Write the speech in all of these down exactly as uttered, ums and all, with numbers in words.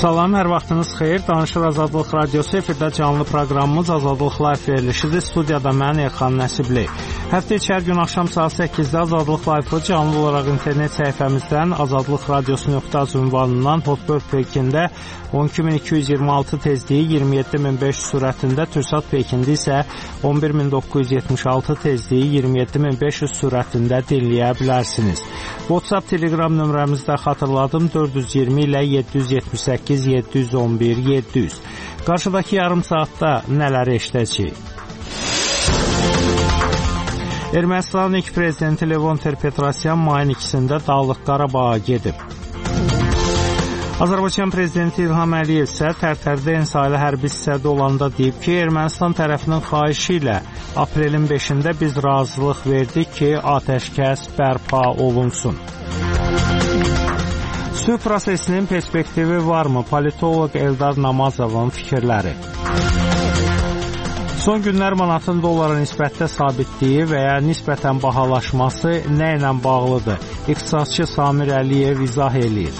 Salam, hər vaxtınız xeyir. Danışır Azadlıq Radiosu, efirdə canlı proqramımız Azadlıq Live verilişidir. Studiyada mən Elxan Nəsibli. Həftə içi hər gün axşam saat səkkizdə Azadlıq Live-ı canlı olaraq internet səhifəmizdən azadlıq radiosu nöqtə az ünvanından Hotbird Pekində on iki min iki yüz iyirmi altı tezliyi iyirmi yeddi min beş yüz sürətində, Türksat Pekində isə on bir min doqquz yüz yetmiş altı tezliyi iyirmi yeddi min beş yüz sürətində dinləyə bilərsiniz. WhatsApp, Telegram nömrəmizdə xatırladım dörd yüz iyirmi ilə yeddi yüz yetmiş səkkiz yeddi yüz on bir yeddi yüz. Qarşıdakı yarım saatda nələri eşidəcəyik? Ermənistanın ilk prezidenti Levon Ter-Petrosyan mayın ikisində Dağlıq Qarabağa gedib. Azərbaycan prezidenti İlham Əliyev isə Tərtərdə Ensaylı hərbi hissədə olanda deyib ki, Ermənistan tərəfinin xahişi ilə aprelin beşində biz razılıq verdik ki, atəşkəs bərpa olunsun. Sülh prosesinin perspektivi varmı? Politolog Eldar Namazovun fikirləri. Son günlər manatın dolara nisbətdə sabitliyi və ya nisbətən bahalaşması nə ilə bağlıdır? İqtisadçı Samir Əliyev izah eləyir.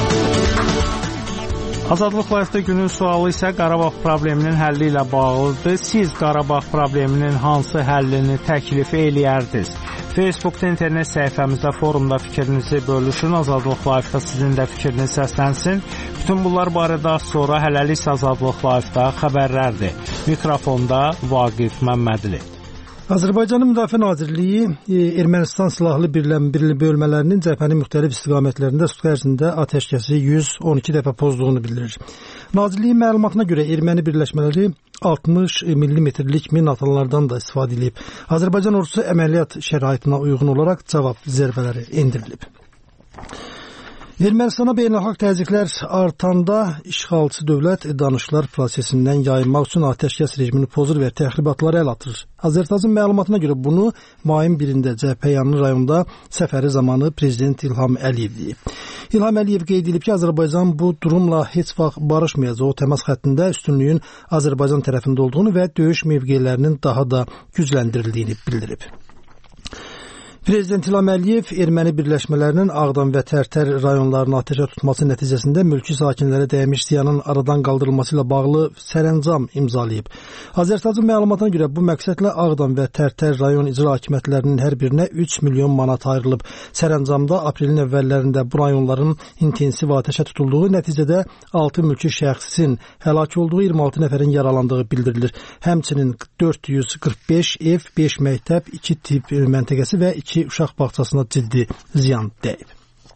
Azadlıq Live-də günün sualı isə Qarabağ probleminin həlli ilə bağlıdır. Siz Qarabağ probleminin hansı həllini təklif eləyərdiniz? Facebookda, internet səhifəmizdə, forumda fikrinizi bölüşün. Azadlıq Live-da sizin də fikriniz səslənsin. Bütün bunlar barədə az sonra hələlik Azadlıq Live-da xəbərlərdir. Mikrofonda Vaqif Məmmədli. Azərbaycanın Müdafiə Nazirliyi Ermənistan silahlı birli bölmələrinin cəbhənin müxtəlif istiqamətlərində sutq ərzində atəşkəsi yüz on iki dəfə pozduğunu bildirir. Nazirliyin məlumatına görə erməni birləşmələri altmış millimetrlik min atanlardan da istifadə edib. Azərbaycan ordusu əməliyyat şəraitinə uyğun olaraq cavab zərbələri endirilib. Ermənistana beynəlxalq təzyiqlər artanda işğalçı dövlət danışıqlar prosesindən yayınmaq üçün atəşkəs rejimini pozur və təxribatlara əl atır. Azərtazın məlumatına görə bunu mayın birində Cəbhəyanlı rayonunda səfəri zamanı prezident İlham Əliyev deyib. İlham Əliyev qeyd edib ki, Azərbaycan bu durumla heç vaxt barışmayacaq. O təmas xəttində üstünlüyün Azərbaycan tərəfində olduğunu və döyüş mövqelərinin daha da gücləndirildiyini bildirib. Prezident İlham Əliyev erməni birləşmələrinin Ağdam və Tərtər rayonlarını atəşə tutması nəticəsində mülki sakinlərə dəymiş ziyanın aradan qaldırılması ilə bağlı sərəncam imzalayıb. Azərtacın məlumatına görə bu məqsədlə Ağdam və Tərtər rayon icra hakimiyyətlərinin hər birinə üç milyon manat ayrılıb. Sərəncamda aprelin əvvəllərində bu rayonların intensiv atəşə tutulduğu, nəticədə altı mülki şəxsin həlak olduğu, iyirmi altı nəfərin yaralandığı bildirilir. Həmçinin dörd yüz qırx beş ev, beş məktəb, iki tibb məntəqəsi və iki uşaq bağçasına ciddi ziyan dəyib.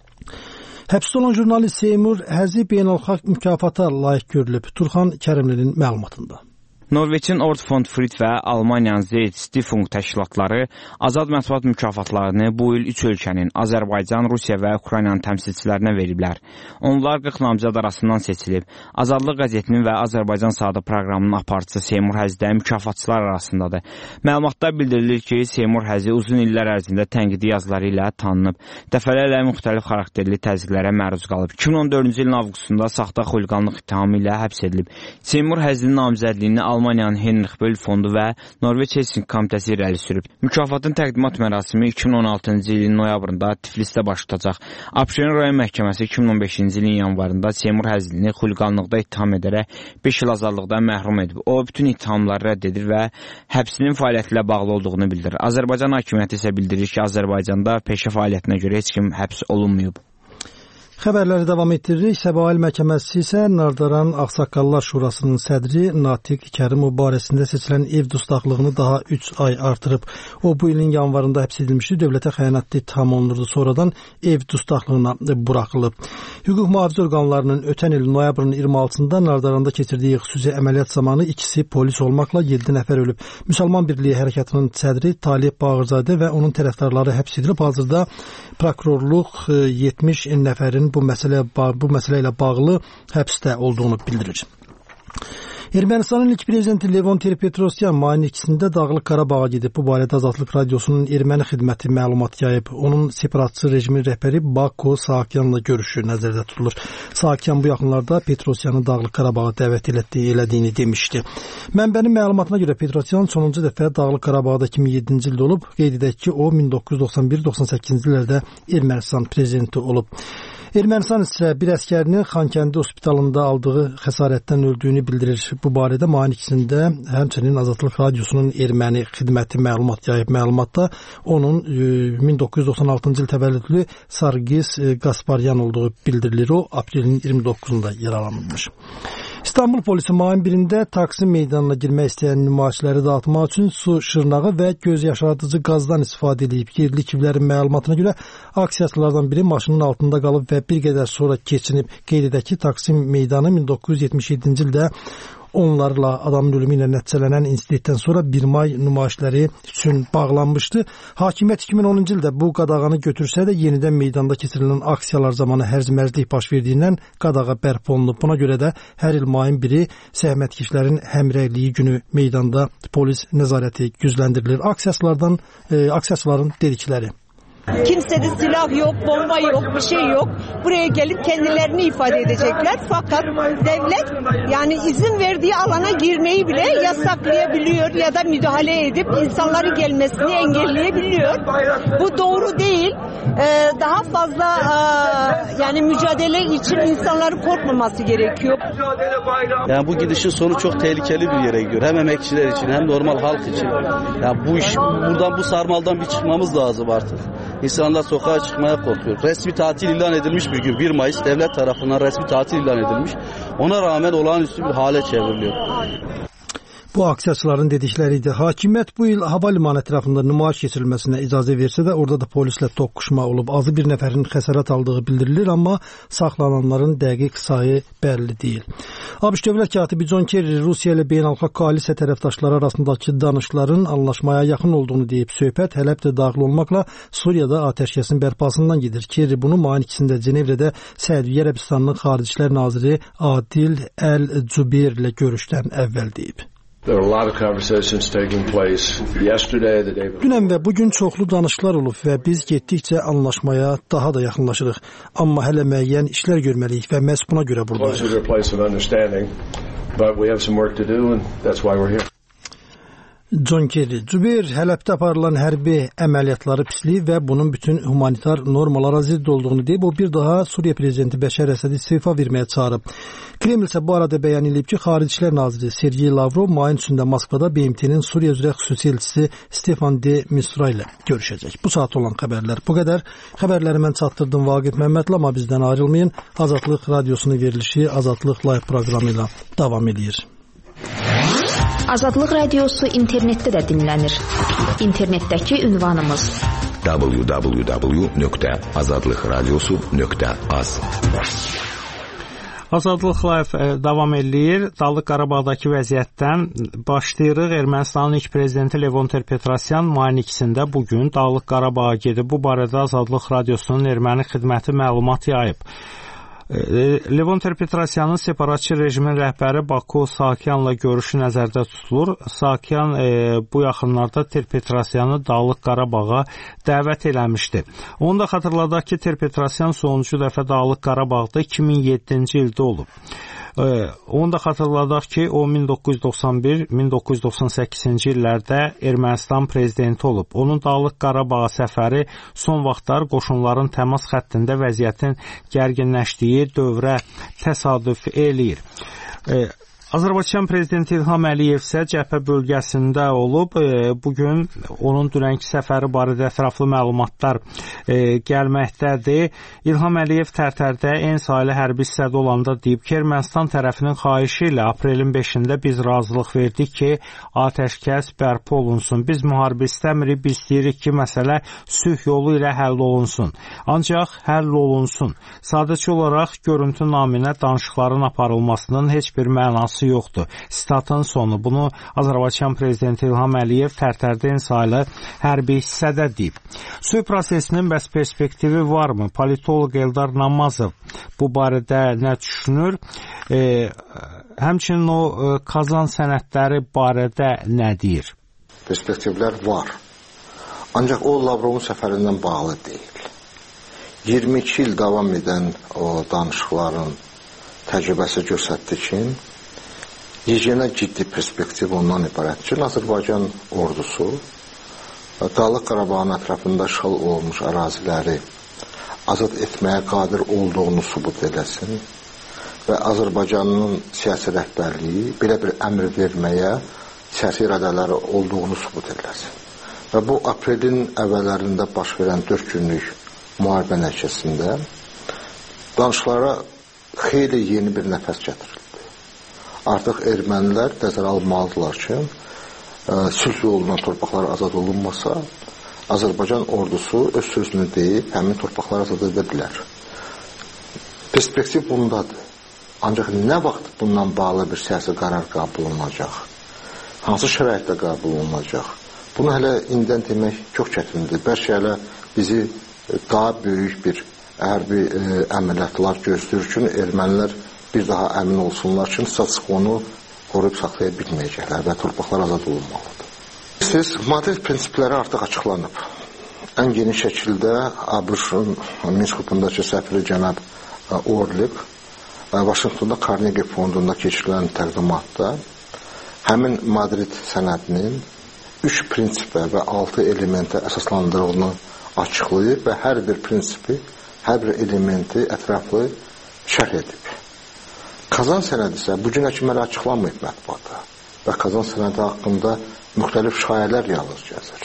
Həbsdə olan jurnalist Seymur Həzi beynəlxalq mükafata layiq görülüb. Turxan Kərimlinin məlumatında. Norveçin Ordfond Frit və Almaniyanın Zeit Stiftung təşkilatları azad mətbuat mükafatlarını bu il üç ölkənin Azərbaycan, Rusiya və Ukraynanın təmsilçilərinə veriblər. Onlar qırx namizəd arasından seçilib. Azadlıq qəzetinin və Azərbaycan Sadə proqramının aparıcısı Seymur Həzi də mükafatçılar arasındadır. Məlumatda bildirilir ki, Seymur Həzi uzun illər ərzində tənqidi yazıları ilə tanınıb. Dəfələrlə müxtəlif xarakterli təzyiqlərə məruz qalıb. iki min on dördüncü ilin avqustunda saxta xuliqanlıq ittihamı ilə həbs edilib. Seymur Həzinin namizədliyini Almaniyanın Henrich Böll fondu və Norveç Helsinki komitəsi irəli sürüb. Mükafatın təqdimat mərasimi iki min on altıncı ilin noyabrında Tiflisdə baş tutacaq. Abşeron rayon məhkəməsi iki min on beşinci ilin yanvarında Seymur Həzini xuliqanlıqda ittiham edərək beş il azadlıqdan məhrum edib. O, bütün ittihamları rədd edir və həbsinin fəaliyyəti ilə bağlı olduğunu bildirir. Azərbaycan hakimiyyəti isə bildirir ki, Azərbaycanda peşə fəaliyyətinə görə heç kim həbs olunmayıb. Xəbərləri davam etdiririk. Səbail məhkəməsi isə Nardaran Ağsaqqallar Şurasının sədri Natiq Kərimov barəsində seçilən ev dustaqlığını daha üç ay artırıb. O, bu ilin yanvarında həbs edilmişdi. Dövlətə xəyanətdə ittiham olunurdu. Sonradan ev dustaqlığına buraxılıb. Hüquq mühafizə orqanlarının ötən il noyabrın iyirmi altısında Nardaranda keçirdiyi xüsusi əməliyyat zamanı ikisi polis olmaqla yeddi nəfər ölüb. Müsəlman Birliyi Hərəkatının sədri Talib Bağırzadə və onun tərəfdarları həbs edilib. Hazırda prokurorluq yetmiş nəfərin bu məsələ bu məsələ ilə bağlı həbsdə olduğunu bildirir. Ermənistanın ilk prezidenti Levon Ter-Petrosyan mayın ikisində Dağlıq Qarabağa gedib. Bu barədə Azadlıq Radiosunun erməni xidməti məlumat yayıb. Onun separatçı rejimin rəhbəri Bako Saakyanla görüşü nəzərdə tutulur. Saakyan bu yaxınlarda Petrosyanı Dağlıq Qarabağa dəvət elədiyini demişdi. Mənbənin məlumatına görə Petrosyan sonuncu dəfə Dağlıq Qarabağda iki min yeddinci ildə olub. Qeyd edək ki, o min doqquz yüz doxsan bir doxsan səkkizinci illərdə Ermənistan prezidenti olub. Ermənistan isə bir əskərinin Xankəndi hospitalında aldığı xəsarətdən öldüyünü bildirir. Bu barədə mayın ikisində həmçinin Azadlıq Radiosunun erməni xidməti məlumat yayıb. Məlumatda onun min doqquz yüz doxsan altıncı il təvəllüdlü Sargis Qasparyan olduğu bildirilir. O, aprelin iyirmi doqquzunda yaralanmış. İstanbul polisi mayın birində Taksim meydanına girmək istəyən nümayişləri dağıtmaq üçün su şırnağı və göz yaşardıcı qazdan istifadə edib. Yerli kivlərin məlumatına görə aksiyaçılardan biri maşının altında qalıb və bir qədər sonra keçinib. Qeyd edək ki, Taksim meydanı min doqquz yüz yetmiş yeddinci ildə onlarla adamın ölümü ilə nəticələnən insidentdən sonra bir may nümayişləri üçün bağlanmışdı. Hakimiyyət iki min onuncu ildə bu qadağanı götürsə də yenidən meydanda keçirilən aksiyalar zamanı hərc-mərclik baş verdiyindən qadağa bərpa olunub. Buna görə də hər il mayın biri zəhmətkeşlərin həmrəyliyi günü meydanda polis nəzarəti gücləndirilir. Aksiyaçılardan, e, aksiyaçıların dedikləri. Kimsede silah yok, bomba yok, bir şey yok. Buraya gelip kendilerini ifade edecekler. Fakat devlet yani izin verdiği alana girmeyi bile yasaklayabiliyor ya da müdahale edip insanların gelmesini engelleyebiliyor. Bu doğru değil. Ee, daha fazla e, yani mücadele için insanların korkmaması gerekiyor. Yani bu gidişin sonu çok tehlikeli bir yere gidiyor. Hem emekçiler için hem normal halk için. Yani bu iş buradan bu sarmaldan bir çıkmamız lazım artık. İnsanlar sokağa çıkmaya korkuyor. Resmi tatil ilan edilmiş bir gün. bir Mayıs devlet tarafından resmi tatil ilan edilmiş. Ona rağmen olağanüstü bir hale çevriliyor. Bu aksiyaçıların dedikləriydi. Hakimiyyət bu il hava limanı ətrafında nümayiş keçirilməsinə icazə versə də orada da polislə toqquşma olub. Azı bir nəfərin xəsarət aldığı bildirilir, amma saxlananların dəqiq sayı bəlli deyil. ABŞ dövlət katibi John Kerry Rusiya ilə beynəlxalq koalisiya tərəfdaşları arasındakı danışıqların anlaşmaya yaxın olduğunu deyib. Söhbət Hələb də daxil olmaqla Suriyada atəşkəsin bərpasından gedir. Kerry bunu mayın ikisində Cenevrədə Səudiyyə Ərəbistanının Xarici İşlər naziri Adil Əl-Cübeyr ilə görüşdən əvvəl deyib. Dünən və bugün çoxlu danışıqlar olub və biz getdikcə anlaşmaya daha da yaxınlaşırıq. Amma hələ müəyyən işlər görməliyik və məhz buna görə buradayıq. John Kerry, Cübeyr Hələbdə aparılan hərbi əməliyyatları pisliyib və bunun bütün humanitar normalara zidd olduğunu deyib. O bir daha Suriya prezidenti Bəşər Əsədi istifa verməyə çağırıb. Kreml isə bu arada bəyan edib ki, Xarici İşlər naziri Sergey Lavrov mayın üçündə Moskvada B M T-nin Suriya üzrə xüsusi elçisi Stefan de Mistura ilə görüşəcək. Bu saat olan xəbərlər bu qədər. Xəbərləri mən çatdırdım Vaqif Məmmədli, amma bizdən ayrılmayın. Azadlıq Radiosunun verilişi Azadlıq Live proqramı ilə davam edir. Azadlıq Radiosu internetdə də dinlənir. İnternetdəki ünvanımız w w w nöqtə azadlıq radiosu nöqtə az. Azadlıq Live davam edir. Dağlıq Qarabağdakı vəziyyətdən başlayırıq. Ermənistanın ilk prezidenti Levon Ter-Petrosyan mayın ikisində bugün Dağlıq Qarabağa gedib. Bu barədə Azadlıq Radiosunun erməni xidməti məlumat yayıb. Levon Ter-Petrosyanın separatçı rejimin rəhbəri Baku Saakyanla görüşü nəzərdə tutulur. Saakyan e, bu yaxınlarda Ter-Petrosyanı Dağlıq Qarabağa dəvət eləmişdi. Onu da xatırladaq ki, Ter-Petrosyan sonuncu dəfə Dağlıq Qarabağda iki min yeddinci ildə olub. Ee, onu da xatırladaq ki, o min doqquz yüz doxsan bir min doqquz yüz doxsan səkkizinci illərdə Ermənistan prezidenti olub. Onun Dağlıq Qarabağa səfəri son vaxtlar qoşunların təmas xəttində vəziyyətin gərginləşdiyi dövrə təsadüf eləyir. Ee, Azərbaycan prezidenti İlham Əliyev isə cəbhə bölgəsində olub. E, bugün onun dünənki səfəri barədə ətraflı məlumatlar e, gəlməkdədir. İlham Əliyev Tərtərdə en sayılı hərbi hissədə olanda deyib ki, Ermənistan tərəfinin xahişi ilə aprelin beşində biz razılıq verdik ki, atəşkəs bərpa olunsun. Biz müharibə istəmirik, biz istəyirik ki, məsələ sülh yolu ilə həll olunsun. Ancaq həll olunsun. Sadəcə olaraq görüntü naminə danışıqların aparılmasının heç bir mənası yoxdur. Statın sonu. Bunu Azərbaycan prezidenti İlham Əliyev Tərtərdə en sayılı hərbi hissədə deyib. Sülh prosesinin bəs perspektivi varmı? Politolog Eldar Namazov bu barədə nə düşünür? E, həmçinin o e, Kazan sənədləri barədə nə deyir? Perspektivlər var. Ancaq o Lavrovun səfərindən bağlı deyil. iyirmi iki il davam edən o danışıqların təcrübəsi göstərdi ki, yeganə ciddi perspektiv ondan ibarət ki, Azərbaycan ordusu Dağlıq Qarabağın ətrafında işğal olunmuş əraziləri azad etməyə qadir olduğunu sübut eləsin və Azərbaycanın siyasi rəhbərliyi belə bir əmr verməyə siyasi iradələri olduğunu sübut eləsin. Və bu aprelin əvvəllərində baş verən dörd günlük müharibə nəticəsində danışıqlara xeyli yeni bir nəfəs gətirildi. Artıq ermənilər nəzərə almalıdırlar ki, sülh yolundan torpaqlar azad olunmasa, Azərbaycan ordusu öz sözünü deyib, həmin torpaqları azad edə bilər. Perspektiv bundadır. Ancaq nə vaxt bundan bağlı bir siyasi qərar qəbul olunacaq? Hansı şəraitdə qəbul olunacaq? Bunu hələ indidən demək çox çətindir. Bəlkə hələ bizi daha böyük bir hərbi e, əməliyyatlar gözləyir ki, ermənilər bir daha əmin olsunlar ki, status-quonu qoruyub saxlaya bilməyəcəklər və torpaqlar azad olunmalıdır. Siz Madrid prinsipləri artıq açıqlanıb. Ən geniş şəkildə ABŞ-ın Minsk qrupundakı səfiri cənab Orlik Vaşinqtonda Carnegie fondunda keçirilən təqdimatda həmin Madrid sənədinin üç prinsipə və altı elementə əsaslandırıldığını açıqlayıb və hər bir prinsipi, hər bir elementi ətraflı şərh edib. Kazan sənədi isə bu günə kimi açıqlanmayıb mətbuata və Kazan sənədi haqqında müxtəlif şayələr yalnız gəzir.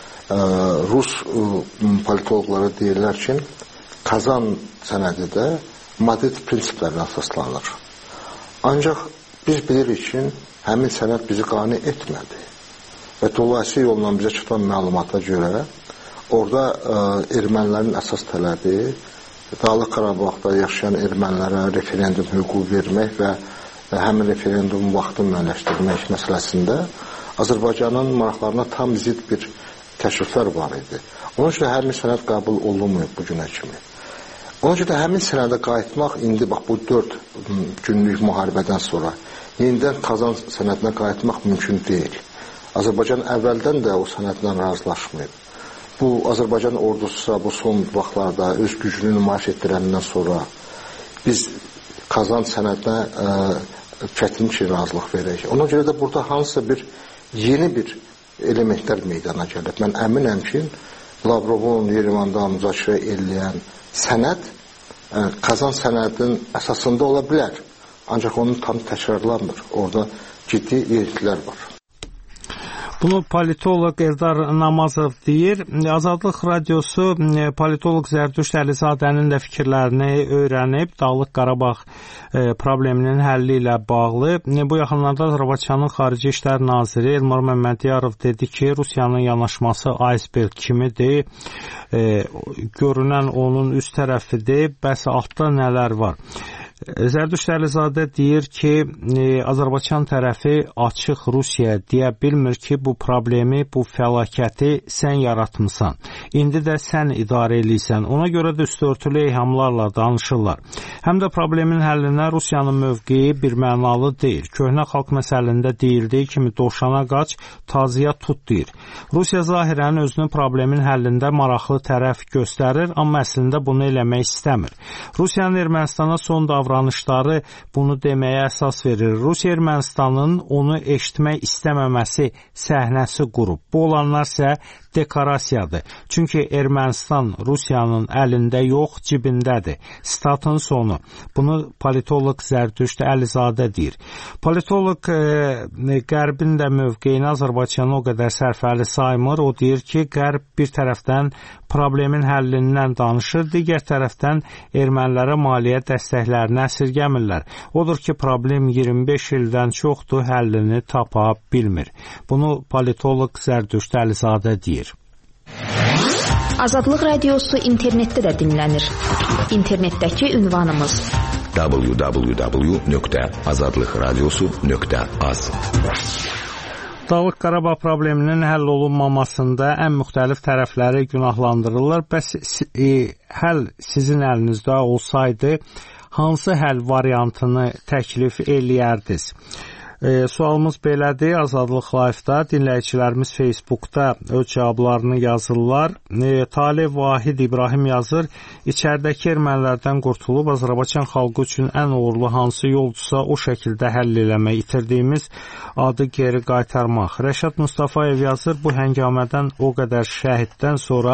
Rus politologları deyirlər ki, Kazan sənədi də Madrid prinsiplərinə əsaslanır. Ancaq biz bilirik ki, həmin sənəd bizi qane etmədi və dolayısıyla yolla bizə çatan məlumata görə orada ə, ermənilərin əsas tələbi Dağlıq Qarabağda yaşayan ermənilərə referendum hüququ vermək və, və həmin referendum vaxtı müəyyənləşdirmək məsələsində Azərbaycanın maraqlarına tam zid bir təşriflər var idi. Onun üçün həmin sənəd qəbul olunmayıb bu günə kimi. Onun üçün həmin sənədə qayıtmaq indi bax bu dörd günlük müharibədən sonra yenidən Kazan sənədinə qayıtmaq mümkün deyil. Azərbaycan əvvəldən də o sənədlə razılaşmayıb. Bu Azərbaycan ordusu bu son vaxtlarda öz gücünü nümayiş etdirəndən sonra biz Kazan sənədinə ə, çətin ki razılıq verək. Ona görə də burada hansısa bir yeni bir elementlər meydana gəlib. Mən əminəm ki, Lavrovun Yerevanda müzakirə eləyən sənəd ə, Kazan sənədinin əsasında ola bilər. Ancaq onun tam təkrarlanmır. Orada ciddi yeniliklər var. Bunu politoloq Eldar Namazov deyir. Azadlıq Radiosu politoloq Zərdüşt Əlizadənin də fikirlərini öyrənib, Dağlıq Qarabağ probleminin həlli ilə bağlı. Bu yaxınlarda Azərbaycanın Xarici İşlər Naziri Elmar Məmmədiyarov dedi ki, Rusiyanın yanaşması iceberg kimidir. E, görünən onun üst tərəfidir, bəs altda nələr var? Zərdüşt Əlizadə deyir ki, e, Azərbaycan tərəfi açıq Rusiyaya deyə bilmir ki, bu problemi, bu fəlakəti sən yaratmısan. İndi də sən idarə eləyirsən. Ona görə də üstörtülü eyhamlarla danışırlar. Həm də problemin həllinə Rusiyanın mövqeyi bir mənalı deyil. Köhnə xalq məsəlində deyildiyi kimi dovşana qaç, tazıya tut deyir. Rusiya zahirən özünü problemin həllində maraqlı tərəf göstərir, amma əslində bunu eləmək istəmir. Rusiyanın Ermənistana son davranışları bunu deməyə əsas verir. Rusiya Ermənistanın onu eşitmək istəməməsi səhnəsi qurub. Bu olanlar isə dekorasiyadır. Çünki Ermənistan Rusiyanın əlində yox, cibindədir. Statın sonu. Bunu politoloq Zərdüşt Əlizadə deyir. Politoloq e, Qərbin də mövqeyini Azərbaycanı o qədər sərfəli saymır. O deyir ki, Qərb bir tərəfdən problemin həllindən danışır, digər tərəfdən ermənilərə maliyyə dəstəklərini əsirgəmirlər. Odur ki, problem iyirmi beş ildən çoxdur, həllini tapa bilmir. Bunu politoloq Zərdüşt Əlizadə deyir. Azadlıq Radiosu internetdə də dinlənir. İnternetdəki ünvanımız w w w nöqtə azadlıq radiosu nöqtə az. Dağlıq Qarabağ probleminin həll olunmamasında ən müxtəlif tərəfləri günahlandırırlar. Bəs e, həll sizin əlinizdə olsaydı, hansı həll variantını təklif eləyərdiniz? E, sualımız belədir. Azadlıq Live-da dinləyicilərimiz Facebookda öz cavablarını yazırlar. E, Talib Vahid İbrahim yazır. İçəridəki ermənilərdən qurtulub Azərbaycan xalqı üçün ən uğurlu hansı yoldursa o şəkildə həll eləmək, itirdiyimiz adı geri qaytarmaq. Rəşad Mustafayev yazır. Bu həngamədən o qədər şəhiddən sonra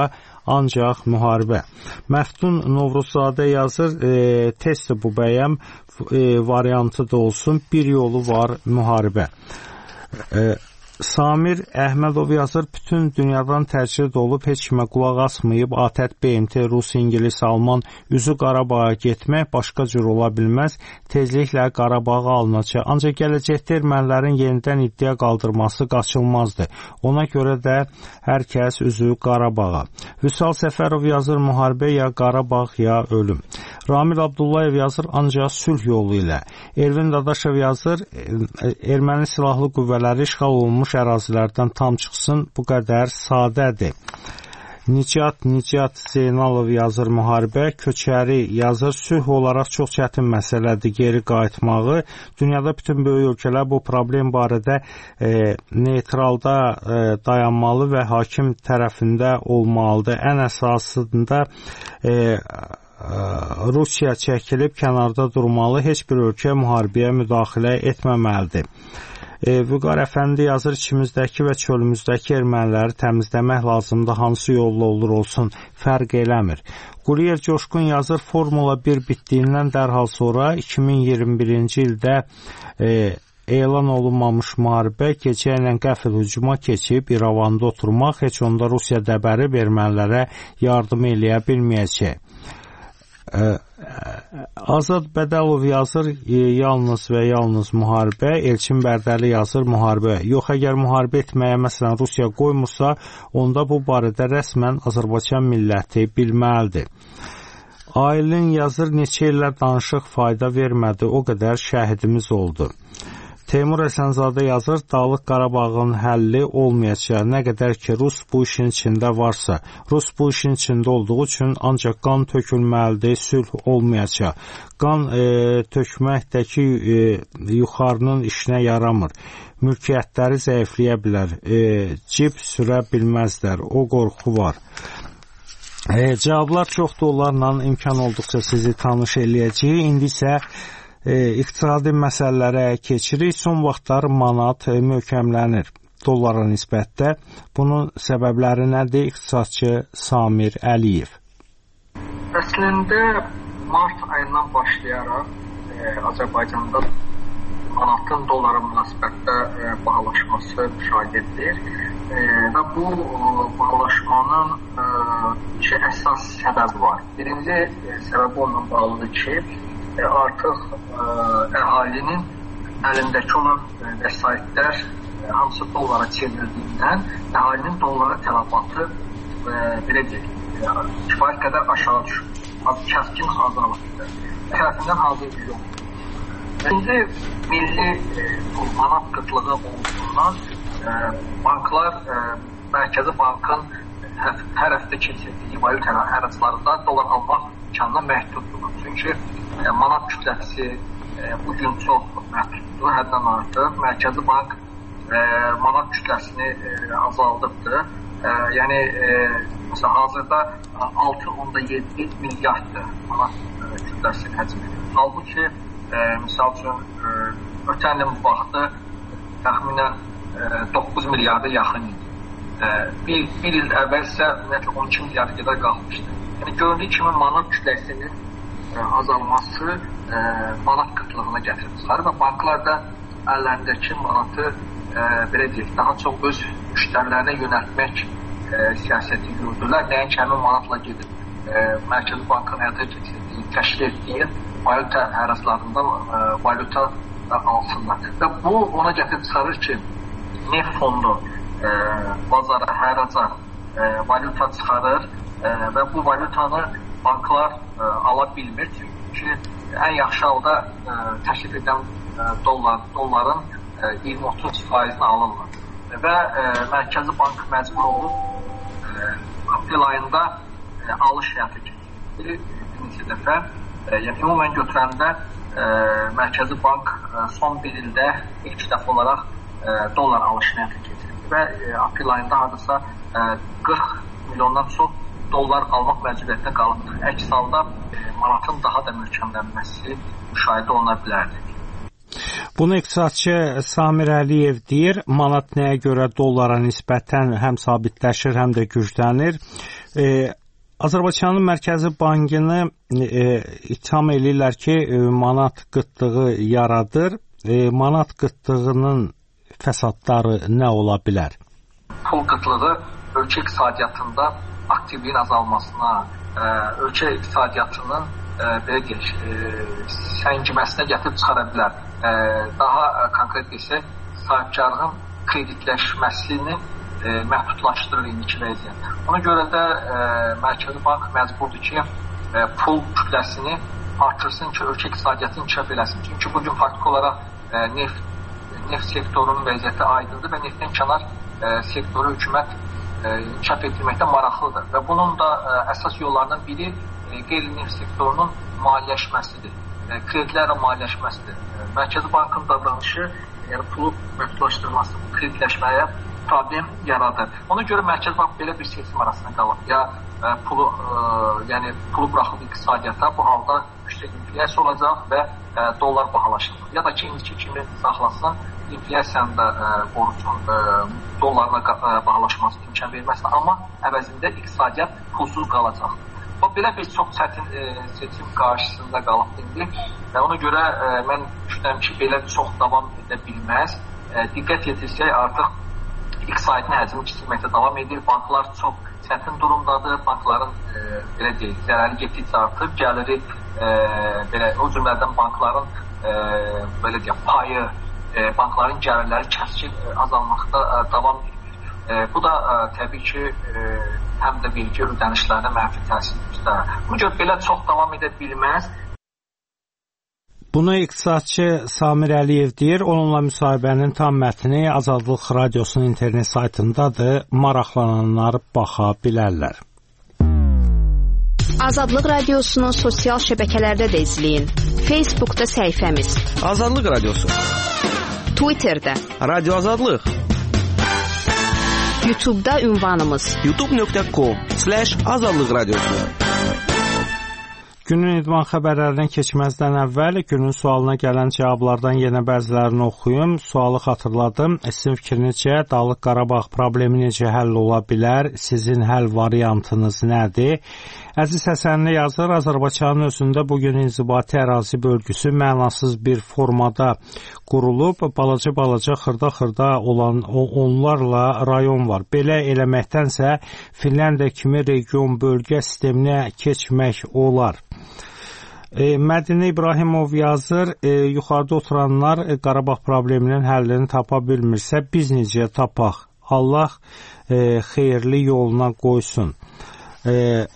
ancaq müharibə. Məftun Novruzzadə yazır, e, testdir bu bəyəm e, variantı da olsun, bir yolu var müharibə. E, Samir Əhmədov yazır, bütün dünyadan təcrid olub, heç kimə qulaq asmayıb, ATƏT, B M T, Rus, İngilis, Alman üzü Qarabağa getmək başqa cür ola bilməz, tezliklə Qarabağa alınacaq. Ancaq gələcəkdə ermənilərin yenidən iddia qaldırması qaçılmazdır. Ona görə də hər kəs üzü Qarabağa. Vüsal Səfərov yazır, müharibə ya Qarabağ ya ölüm. Ramil Abdullayev yazır, ancaq sülh yolu ilə. Ervin Dadaşev yazır, erməni silahlı qüvvələri işğal olunmuş ərazilərdən tam çıxsın, bu qədər sadədir. Nicat Nicat Zeynalov yazır, müharibə, Köçəri yazır, sülh olaraq çox çətin məsələdir geri qayıtmağı. Dünyada bütün böyük ölkələr bu problem barədə e, neytralda e, dayanmalı və hakim tərəfində olmalıdır. Ən əsasında e, Rusiya çəkilib kənarda durmalı, heç bir ölkə müharibəyə müdaxilə etməməlidir. E, Vüqar Əfəndi yazır, içimizdəki və çölümüzdəki erməniləri təmizləmək lazımdır, hansı yolla olur olsun, fərq eləmir. Quriyer Coşqun yazır, Formula bir bitdiyindən dərhal sonra iki min iyirmi birinci ildə e, elan olunmamış müharibə gecə ilə qəfil hücuma keçib İrəvanda oturmaq, heç onda Rusiya dəbərib ermənilərə yardım eləyə bilməyəcək. Azad Bədəlov yazır, yalnız və yalnız müharibə. Elçin Bərdəli yazır, müharibə. Yox, əgər müharibə etməyə məsələn Rusiya qoymursa, onda bu barədə rəsmən Azərbaycan milləti bilməlidir. Aylin yazır, neçə illər danışıq fayda vermədi, o qədər şəhidimiz oldu. Teymur Əsənzadə yazır, Dağlıq Qarabağın həlli olmayacaq, nə qədər ki Rus bu işin içində varsa. Rus bu işin içində olduğu üçün ancaq qan tökülməlidir, sülh olmayacaq. Qan e, tökməkdəki e, yuxarının işinə yaramır. Mülkiyyətləri zəifləyə bilər, e, cib sürə bilməzlər, o qorxu var. E, cavablar çoxdur, onlarla imkan olduqca sizi tanış eləyəcəyik. İndi isə E, iqtisadi məsələlərə keçirik. Son vaxtlar manat e, möhkəmlənir dollara nisbətdə. Bunun səbəbləri nədir? İqtisadçı Samir Əliyev. Əslində mart ayından başlayaraq e, Azərbaycanda manatın dollara münasibətdə e, bahalaşması müşahidə edilir. E, və bu e, bahalaşmanın e, iki əsas səbəbi var. Birinci e, səbəbi onunla bağlıdır ki, E, artıq e, əhalinin əlindəki olan e, vəsaitlər e, hamısı dollara çevrildiyindən əhalinin dollara tələbatı e, belə deyil, e, kifayət qədər aşağı düşür. Kəskin azalır. Tərəfindən hazır bir yol. İkinci, milli e, manat qıtlığı olduğundan e, banklar e, Mərkəzi Bankın hər, hər həftə keçirdiyi valyuta həraclarında dolar almaq imkanına məhduddur. Çünki e, manat kütləsi e, bugün çox məhduddur, həddən artıq. Mərkəzi Bank e, manat kütləsini e, azaldıbdır. E, yəni, e, məsələn, hazırda altı nöqtə yeddi milyarddır manat e, kütləsinin həcmi. Halbuki, e, misal üçün, e, ötən ilin vaxtı təxminən e, doqquz milyarda yaxın idi. E, bir, bir il əvvəl isə ümumiyyətlə on iki milyarda qədər qalmışdı. Yəni, gördüyü kimi manat kütləsinin e, azalması e, manat qıtlığına gətirib çıxarır və banklar da əllərindəki manatı e, belə deyək, daha çox öz müştərilərinə yönəltmək e, siyasəti yürüdülər. Nəinki həmin manatla gedib e, Mərkəzi Bankın həyata keçirdiyi, təşkil etdiyi valyuta həraclarında e, valyuta alsınlar. Və bu ona gətirib çıxarır ki, neft fondu e, bazara, həraca e, valyuta çıxarır e, və bu valyutanı banklar e, ala bilmir. Çünki ən yaxşı halda e, təşkil edən e, dollar, dolların e, iyirmi otuz faizini alırlar. Və e, Mərkəzi Bank məcbur olub e, aprel ayında e, alış həyata keçirir. Bir neçə dəfə. E, yəni, ümumən götürəndə e, Mərkəzi Bank e, son bir ildə ilk dəfə olaraq e, dollar alışını həyata keçirir. Və e, aprel ayında hardasa e, qırx milyondan çox dollar almaq məcburiyyətində qalıbdır. Əks halda e, manatın daha da möhkəmlənməsi müşahidə oluna bilərdi. Bunu iqtisadçı Samir Əliyev deyir. Manat nəyə görə dollara nisbətən həm sabitləşir, həm də güclənir? E, Azərbaycanın Mərkəzi Bankını e, itham eləyirlər ki, e, manat qıtlığı yaradır. E, manat qıtlığının fəsadları nə ola bilər? Pul qıtlığı ölkə iqtisadiyyatında aktivliyin azalmasına, e, ölkə iqtisadiyyatının e, belə deyək, e, səngiməsinə gətirib çıxara bilər. E, daha e, konkret desək, sahibkarlığın kreditləşməsini e, məhdudlaşdırır indiki vəziyyət. Ona görə də e, Mərkəzi Bank məcburdur ki, e, pul kütləsini artırsın ki, ölkə iqtisadiyyatını inkişaf eləsin. Çünki bugün faktiki olaraq e, neft, neft sektorunun vəziyyəti aydındır və neftdən kənar e, sektoru hökumət e, inkişaf etdirməkdə maraqlıdır. Və bunun da e, əsas yollarından biri e, qeyri-neft sektorunun maliyyələşməsidir. E, kreditlərlə maliyyələşməsidir. E, Mərkəzi Bankın davranışı, yəni pulu məhdudlaşdırması, kreditləşməyə problem yaradır. Ona görə Mərkəzi Bank belə bir seçim arasında qalıb. Ya e, pulu, e, yəni pulu buraxıb iqtisadiyyata, bu halda yüksək inflyasiya olacaq və e, dollar bahalaşacaq. Ya da ki, indiki kimi saxlasın, inflyasiyanın da e, borcun e, dollarla e, bahalaşması imkan verməsin, amma əvəzində iqtisadiyyat pulsuz qalacaq. O belə bir çox çətin e, seçim qarşısında qalıb indi və ona görə e, mən düşünürəm ki, belə çox davam edə bilməz. E, diqqət yetirsək, artıq iqtisadiyyatın həcmi kiçilməkdə davam edir. Banklar çox çətin durumdadır. Bankların e, belə deyək, zərəri getdikcə artır. Gəliri e, belə o cümlədən bankların e, belə deyək, payı, e, bankların gəlirləri kəskin e, azalmaqda e, davam edir. E, bu da e, təbii ki, e, həm də vergi ödənişlərinə mənfi təsir göstərir. Buna görə belə çox davam edə bilməz. Bunu iqtisadçı Samir Əliyev deyir. Onunla müsahibənin tam mətni Azadlıq Radiosunun internet saytındadır. Maraqlananlar baxa bilərlər. Azadlıq Radiosunun sosial şəbəkələrdə də izləyin. Facebookda səhifəmiz Azadlıq Radiosu, Twitterdə Radio Azadlıq, YouTube'da ünvanımız youtube nöqtə com slash azadlıq radiosu. Günün idman xəbərlərindən keçməzdən əvvəl günün sualına gələn cavablardan yenə bəzilərini oxuyum. Sualı xatırladım. Sizin fikrinizcə Dağlıq Qarabağ problemi necə həll ola bilər? Sizin həll variantınız nədir? Əziz Həsənli yazır, Azərbaycanın özündə bugün inzibati ərazi bölgüsü mənasız bir formada qurulub, balaca-balaca, xırda-xırda olan onlarla rayon var. Belə eləməkdənsə Finlandiya kimi region bölgə sisteminə keçmək olar. E, Mədinə İbrahimov yazır, e, yuxarıda oturanlar e, Qarabağ probleminin həllini tapa bilmirsə, biz necə tapaq? Allah e, xeyirli yoluna qoysun. E,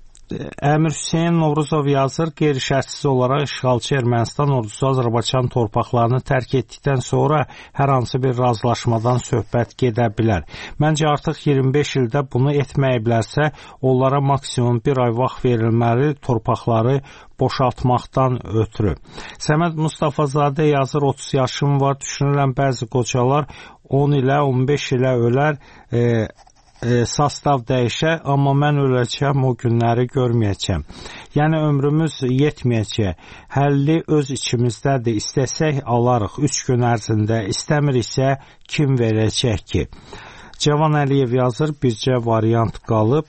Əmir Hüseyin Novruzov yazır, qeyri-şərtsiz olaraq işğalçı Ermənistan ordusu Azərbaycan torpaqlarını tərk etdikdən sonra hər hansı bir razılaşmadan söhbət gedə bilər. Məncə artıq iyirmi beş ildə bunu etməyiblərsə, onlara maksimum bir ay vaxt verilməli torpaqları boşaltmaqdan ötürü. Səməd Mustafazadə yazır, otuz yaşım var, düşünürəm bəzi qocalar on ilə on beş ilə ölər, e, E, sastav dəyişə, amma mən öləcəm, o günləri görməyəcəm. Yəni ömrümüz yetməyəcək. Həlli öz içimizdədir. İstəsək alarıq üç gün ərzində, istəmiriksə kim verəcək ki? Cavan Əliyev yazır, bircə variant qalıb.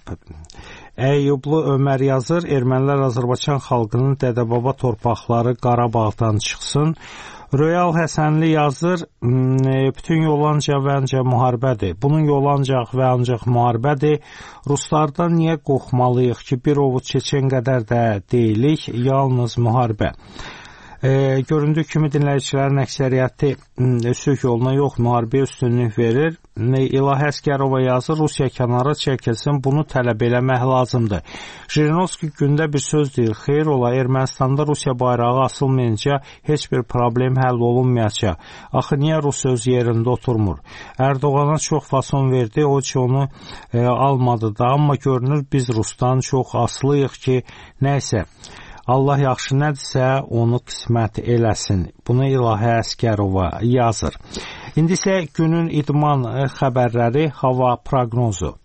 Əyyublu Ömər yazır, ermənilər Azərbaycan xalqının dədə-baba torpaqları Qarabağdan çıxsın. Royal Həsənli yazır, bütün yol ancaq və ancaq müharibədir. Bunun yolu ancaq və ancaq müharibədir. Ruslardan niyə qorxmalıyıq ki, bir ovuc çeçən qədər də deyilik, yalnız müharibə. E, göründüyü kimi dinləyicilərin əksəriyyəti sülh yoluna yox, müharibəyə üstünlük verir. İlahə Əskərova yazır, Rusiya kənara çəkilsin, bunu tələb eləmək lazımdır. Jirinovski gündə bir söz deyir, xeyr ola, Ermənistanda Rusiya bayrağı asılmayınca heç bir problem həll olunmayacaq. Axı niyə Rus öz yerində oturmur? Erdoğana çox fason verdi, o ki onu e, almadı da, amma görünür biz Rusdan çox asılıyıq ki, nəysə. Allah yaxşı nədirsə, onu qismət eləsin. Bunu İlahə Əskərova yazır. İndi isə günün idman xəbərləri, hava proqnozu.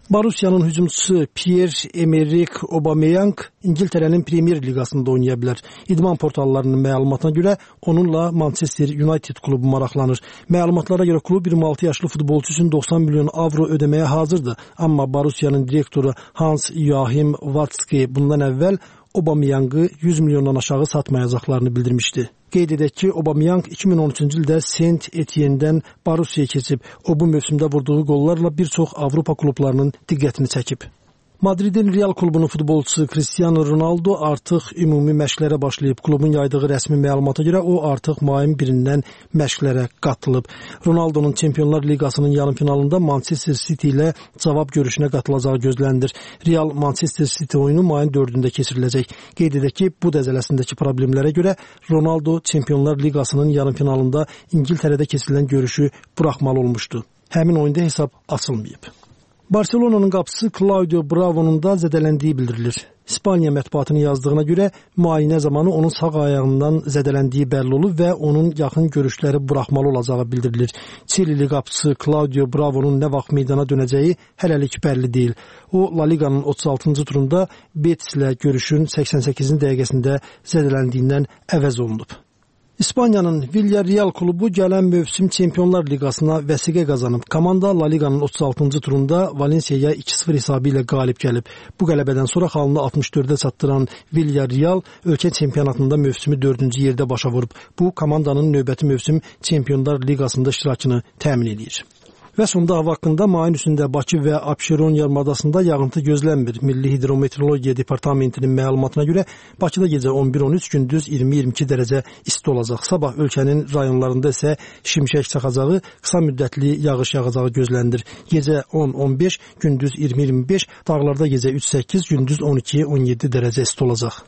Borussiyanın hücumçusu Pierre-Emerick Aubameyang İngiltərənin Premier Liqasında oynaya bilər. İdman portallarının məlumatına görə onunla Manchester United klubu maraqlanır. Məlumatlara görə klub iyirmi altı yaşlı futbolçu üçün doxsan milyon avro ödəməyə hazırdır. Amma Borussiyanın direktoru Hans-Joachim Watzke bundan əvvəl Aubameyang'ı yüz milyondan aşağı satmayacaqlarını bildirmişdi. Qeyd edək ki, Aubameyang iki min on üçüncü ildə Saint Etienne'dən Borussiya keçib. O bu mövsümdə vurduğu qollarla bir çox Avropa klublarının diqqətini çəkib. Madridin Real klubunun futbolçusu Cristiano Ronaldo artıq ümumi məşqlərə başlayıb. Klubun yaydığı rəsmi məlumata görə o artıq mayın birindən məşqlərə qatılıb. Ronaldo'nun Çempionlar Liqasının yarım finalında Manchester City ilə cavab görüşünə qatılacağı gözlənilir. Real Manchester City oyunu mayın dördündə keçiriləcək. Qeyd edək ki, bu dəzələsindəki problemlərə görə Ronaldo Çempionlar Liqasının yarım finalında İngiltərədə keçirilən görüşü buraxmalı olmuşdu. Həmin oyunda hesab açılmayıb. Barcelona'nın qapıçısı Claudio Bravo'nun da zədələndiyi bildirilir. İspaniya mətbuatının yazdığına görə müayinə zamanı onun sağ ayağından zədələndiyi bəlli olub və onun yaxın görüşləri buraxmalı olacağı bildirilir. Çilili qapıçısı Claudio Bravo'nun nə vaxt meydana dönəcəyi hələlik bəlli deyil. O, La Liga'nın otuz altıncı turunda Betis ilə görüşün səksən səkkizinci dəqiqəsində zədələndiyindən əvəz olunub. İspaniyanın Villarreal klubu gələn mövsüm Çempionlar Liqasına vəsiqə qazanıb. Komanda La Liga'nın otuz altıncı turunda Valencia'ya iki sıfır hesabı ilə qalib gəlib. Bu qələbədən sonra xalını altmış dördə çatdıran Villarreal ölkə çempionatında mövsümü dördüncü yerdə başa vurub. Bu, komandanın növbəti mövsüm Çempionlar Liqasında iştirakını təmin edir. Və sonda hava haqqında mayın üçündə Bakı və Abşeron yarımadasında yağıntı gözlənmir. Milli Hidrometeorologiya Departamentinin məlumatına görə Bakıda gecə on bir on üç, gündüz iyirmi iyirmi iki dərəcə isti olacaq. Sabah ölkənin rayonlarında isə şimşək çaxacağı, qısa müddətli yağış yağacağı gözlənilir. Gecə on on beş, gündüz iyirmi iyirmi beş, dağlarda gecə üç səkkiz, gündüz on iki on yeddi dərəcə isti olacaq.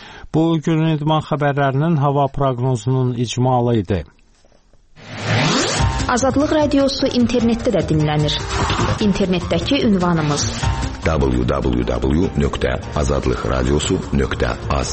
Bu günün idman xəbərlərinin hava proqnozunun icmalı idi. Azadlıq Radiosu internetdə də dinlənir. İnternetdəki ünvanımız w w w nöqtə azadlıq radiosu nöqtə az.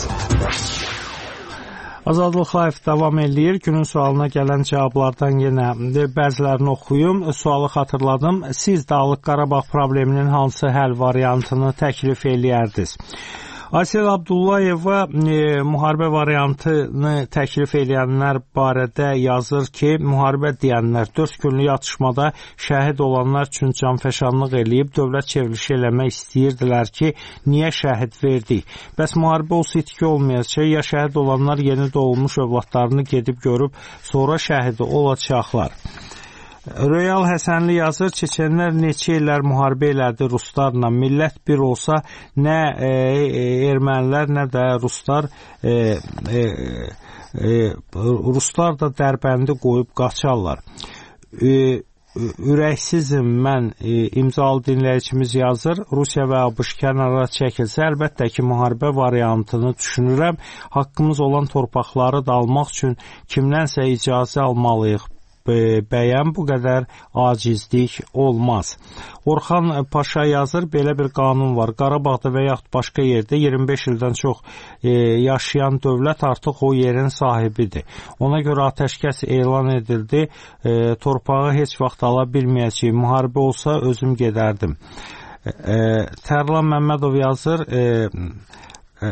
Azadlıq Live davam eləyir. Günün sualına gələn cavablardan yenə bəzilərini oxuyum. Sualı xatırladım. Siz Dağlıq Qarabağ probleminin hansı həll variantını təklif eləyərdiniz? Aysel Abdullayeva e, müharibə variantını təklif edənlər barədə yazır ki, müharibə deyənlər dörd günlük atışmada şəhid olanlar üçün canfəşanlıq eləyib dövlət çevrilişi eləmək istəyirdilər ki, niyə şəhid verdik? Bəs müharibə olsa itki olmayacaq, ya şəhid olanlar yeni doğulmuş övladlarını gedib görüb sonra şəhidi olacaqlar. Royal Həsənli yazır, çeçenlər neçə illər müharibə elədi ruslarla, millət bir olsa nə e, ermənilər, nə də ruslar e, e, e, ruslar da dərbəndi qoyub qaçarlar. E, ürəksizim mən e, imzalı dinləyicimiz yazır, Rusiya və ABŞ kənara çəkilsə, əlbəttə ki, müharibə variantını düşünürəm, haqqımız olan torpaqları da almaq üçün kimdənsə icazə almalıyıq. Bəyən bu qədər acizlik olmaz. Orxan Paşa yazır, belə bir qanun var. Qarabağda və yaxud başqa yerdə iyirmi beş ildən çox e, yaşayan dövlət artıq o yerin sahibidir. Ona görə atəşkəs elan edildi. E, torpağı heç vaxt ala bilməyəcəyim. Müharibə olsa özüm gedərdim. E, Tərlan Məmmədov yazır, e, e,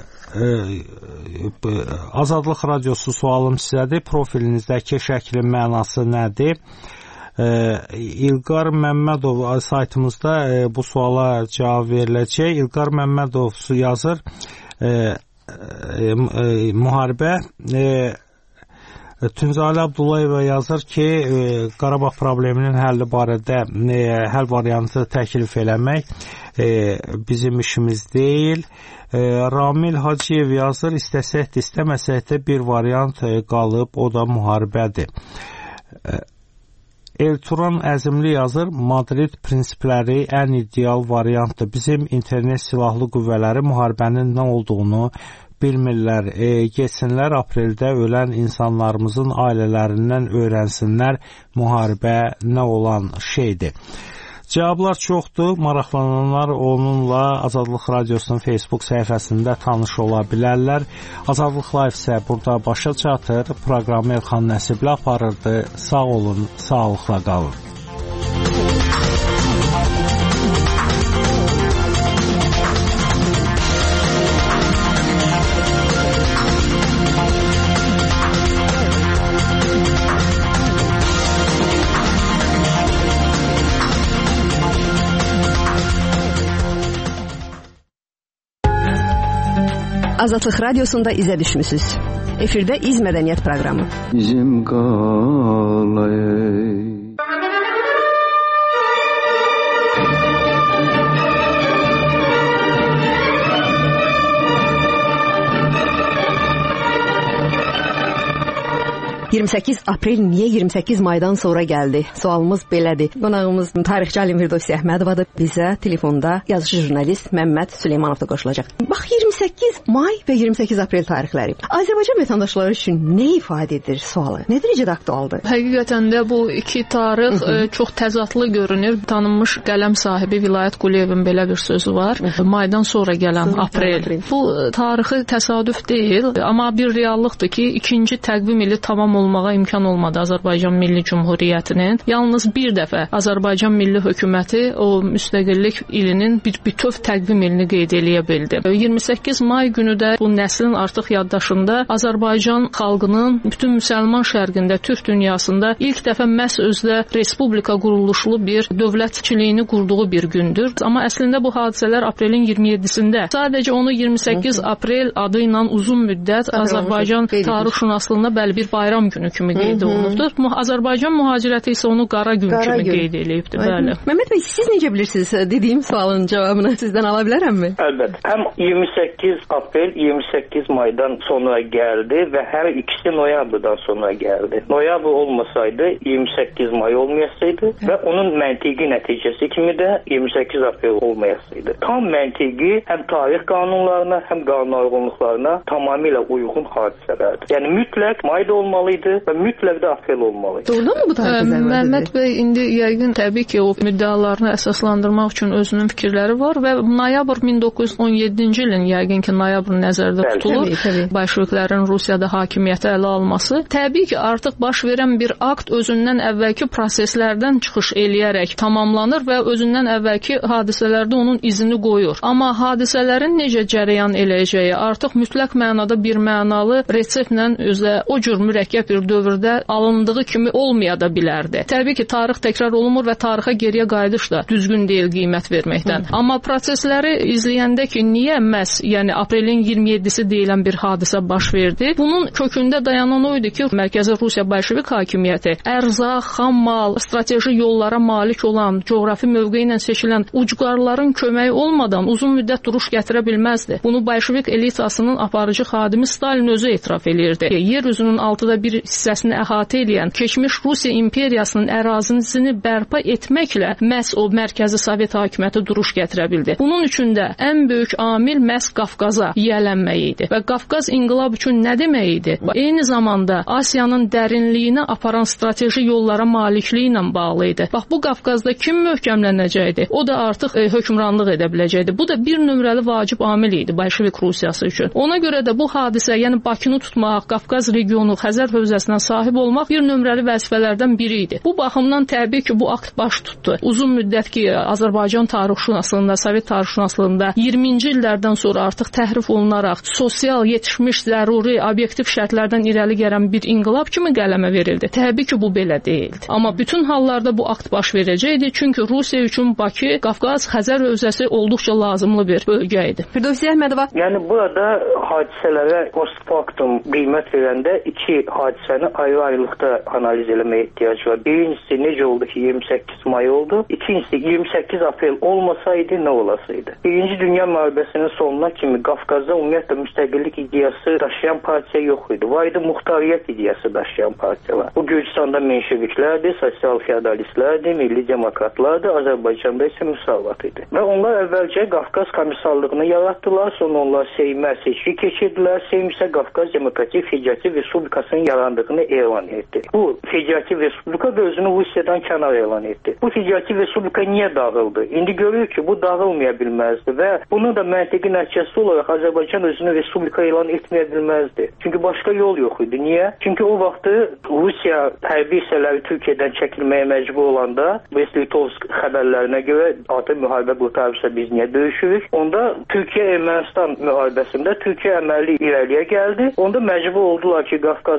Azadlıq Radiosu sualım sizədir. Profilinizdəki şəklin mənası nədir? İlqar Məmmədov saytımızda bu suala cavab veriləcək. İlqar Məmmədov yazır, müharibə. Tünzalə Abdullayeva yazır ki, Qarabağ probleminin həlli barədə həll variantı təklif eləmək bizim işimiz deyil. Ramil Hacıyev yazır, istəsək də istəməsək də bir variant qalıb, o da müharibədir. Elturan Əzimli yazır, Madrid prinsipləri ən ideal variantdır. Bizim internet silahlı qüvvələri müharibənin nə olduğunu bilmirlər. E, geçsinlər apreldə ölən insanlarımızın ailələrindən öyrənsinlər müharibə nə olan şeydir. Cavablar çoxdur. Maraqlananlar onunla Azadlıq Radiosunun Facebook səhifəsində tanış ola bilərlər. Azadlıq Live isə burada başa çatır. Proqramı Elxan Nəsibli aparırdı. Sağ olun, sağlıqla qalın. Azadlıq Radiosunda izə düşmüsünüz. Efirdə İz Mədəniyyət proqramı. Bizim qalay. iyirmi səkkiz aprel niyə iyirmi səkkiz maydan sonra gəldi? Sualımız belədir. Qonağımız tarixçi Alim Firdovsi Əhmədovadır. Bizə telefonda yazıcı jurnalist Məmməd Süleymanov da qoşulacaq. Bax, iyirmi səkkiz may və iyirmi səkkiz aprel tarixləri Azərbaycan vətəndaşları üçün nə ifadə edir sualı? Nə dərəcədə aktualdır? Həqiqətən də bu iki tarix ə, çox təzadlı görünür. Tanınmış qələm sahibi Vilayət Quliyevin belə bir sözü var. Maydan sonra gələn aprel. aprel. Bu tarixi təsadüf deyil, amma bir reallıqdır ki, ikinci təqvim ili tamam olmağa imkan olmadı Azərbaycan Milli Cümhuriyyətinin. Yalnız bir dəfə Azərbaycan Milli Hökuməti o müstəqillik ilinin bir bütöv təqvim ilini qeyd eləyə bildi. iyirmi səkkiz may günü də bu nəslin artıq yaddaşında Azərbaycan xalqının bütün müsəlman şərqində, türk dünyasında ilk dəfə məhz özdə respublika quruluşlu bir dövlətçiliyini qurduğu bir gündür. Amma əslində bu hadisələr aprelin iyirmi yeddisində. Sadəcə onu iyirmi səkkiz aprel adı ilə uzun müddət Azərbaycan tarixşünaslığında bəli bir bayram günü kimi qeyd olunubdur. Azərbaycan mühacirəti isə onu qara gün qara kimi gün. qeyd eləyibdir. Bəli. Məmməd bəy, siz necə bilirsiniz? Dediyim sualın cavabını sizdən ala bilərəmmi? Əlbəttə. Həm iyirmi səkkiz aprel iyirmi səkkiz maydan sonra gəldi və hər ikisi noyabrdan sonra gəldi. Noyabr olmasaydı iyirmi səkkiz may olmayasaydı və onun məntiqi nəticəsi kimi də iyirmi səkkiz aprel olmayasaydı. Tam məntiqi həm tarix qanunlarına, həm qanun uyğunluqlarına tamamilə uyğun hadisələrdir. Yəni mütləq mayda olmalıydı və mütləq də aprel olmalıydı. Doğrudanmı bu tarixə zərbədir? Məmməd bəy indi yəqin təbii ki o müddəalarını əsaslandırmaq üçün özünün fikirləri var və noyabr min doqquz yüz on yeddinci ilin yəqin ki noyabr nəzərdə tutulur. Təbii, təbii. Bolşeviklərin Rusiyada hakimiyyəti ələ alması. Təbii ki artıq baş verən bir akt özündən əvvəlki proseslərdən çıxış eləyərək tamamlanır və özündən əvvəlki hadisələrdə onun izini qoyur. Amma hadisələrin necə cərəyan eləyəcəyi artıq mütləq mənada bir mənalı reseptlə özə o cür mürəkkəb bir dövrdə alındığı kimi olmaya da bilərdi. Təbii ki, tarix təkrar olunmur və tarixə geriyə qayıdış da düzgün deyil qiymət verməkdən. Hı. Amma prosesləri izləyəndə ki, niyə məhz, yəni aprelin iyirmi yeddisi deyilən bir hadisə baş verdi? Bunun kökündə dayanan o idi ki, Mərkəzi Rusiya Bolşevik hakimiyyəti ərzaq, xam mal, strateji yollara malik olan, coğrafi mövqeyi ilə seçilən ucqarların köməyi olmadan uzun müddət duruş gətirə bilməzdi. Bunu Bolşevik elitasının aparıcı xadimi Stalin özü etiraf eləyirdi. Yer üzünün altıda bir hissəsini əhatə edən keçmiş Rusiya imperiyasının ərazisini bərpa etməklə məhz o mərkəzi Sovet hakimiyyəti duruş gətirə bildi. Bunun üçün də ən böyük amil məhz Qafqaza yiyələnmək idi. Və Qafqaz inqilab üçün nə demək idi? Eyni zamanda Asiyanın dərinliyinə aparan strateji yollara malikliyi ilə bağlı idi. Bax, bu Qafqazda kim möhkəmlənəcəkdi? O da artıq e, hökmranlıq edə biləcəkdi. Bu da bir nömrəli vacib amil idi Bolşevik Rusiyası üçün. Ona görə də bu hadisə, yəni Bakını tutmaq, Qafqaz regionu, Xəzər hövzəsinə sahib olmaq bir nömrəli vəzifələrdən biri idi. Bu baxımdan təbii ki, bu akt baş tutdu. Uzun müddət ki, Azərbaycan tarixşünaslığında, Sovet tarixşünaslığında iyirminci illərdən sonra artıq təhrif olunaraq sosial, yetişmiş, zəruri, obyektiv şərtlərdən irəli gələn bir inqilab kimi qələmə verildi. Təbii ki, bu belə deyildi. Amma bütün hallarda bu akt baş verəcəkdi, çünki Rusiya üçün Bakı, Qafqaz, Xəzər hövzəsi olduqca lazımlı bir bölgə idi. Firdovsi Əhmədova. Yəni burada hadisələrə post factum qiymət verəndə iki hadisəni ayrı-ayrılıqda analiz eləməyə ehtiyac var. Birincisi necə oldu ki iyirmi səkkiz may oldu? İkincisi iyirmi səkkiz aprel olmasaydı nə olasaydı? Birinci Dünya müharibəsinin sonuna kimi Qafqazda ümumiyyətlə müstəqillik ideyası daşıyan partiya yox idi. Var idi muxtariyyət ideyası daşıyan partiyalar. Bu Gürcüstanda menşeviklərdir, sosial feodalistlərdir, milli demokratlardır, Azərbaycanda isə müsavat idi. Və onlar əvvəlcə Qafqaz komissarlığını yaratdılar, sonra onlar Seymə seçki keçirdilər. Seym isə Qafqaz Demokratik Federativ Respublikasının yarandığını elan etdi. Bu Federativ Respublika da özünü Rusiyadan kənar elan etdi. Bu Federativ Respublika niyə dağıldı? İndi görürük ki, bu dağılmaya bilməzdi və bunun da məntiqi nəticəsi olaraq Azərbaycan özünü Respublika elan etməyə bilməzdi. Çünki başqa yol yox idi. Niyə? Çünki o vaxtı Rusiya hərbi hissələri Türkiyədən çəkilməyə məcbur olanda, West-Litovsk xəbərlərinə görə artıq müharibə qurtarırsa biz niyə döyüşürük? Onda Türkiyə-Ermənistan müharibəsində Türkiyə əməlli irəliyə gəldi. Onda məcbur oldular ki, Qafqazdakı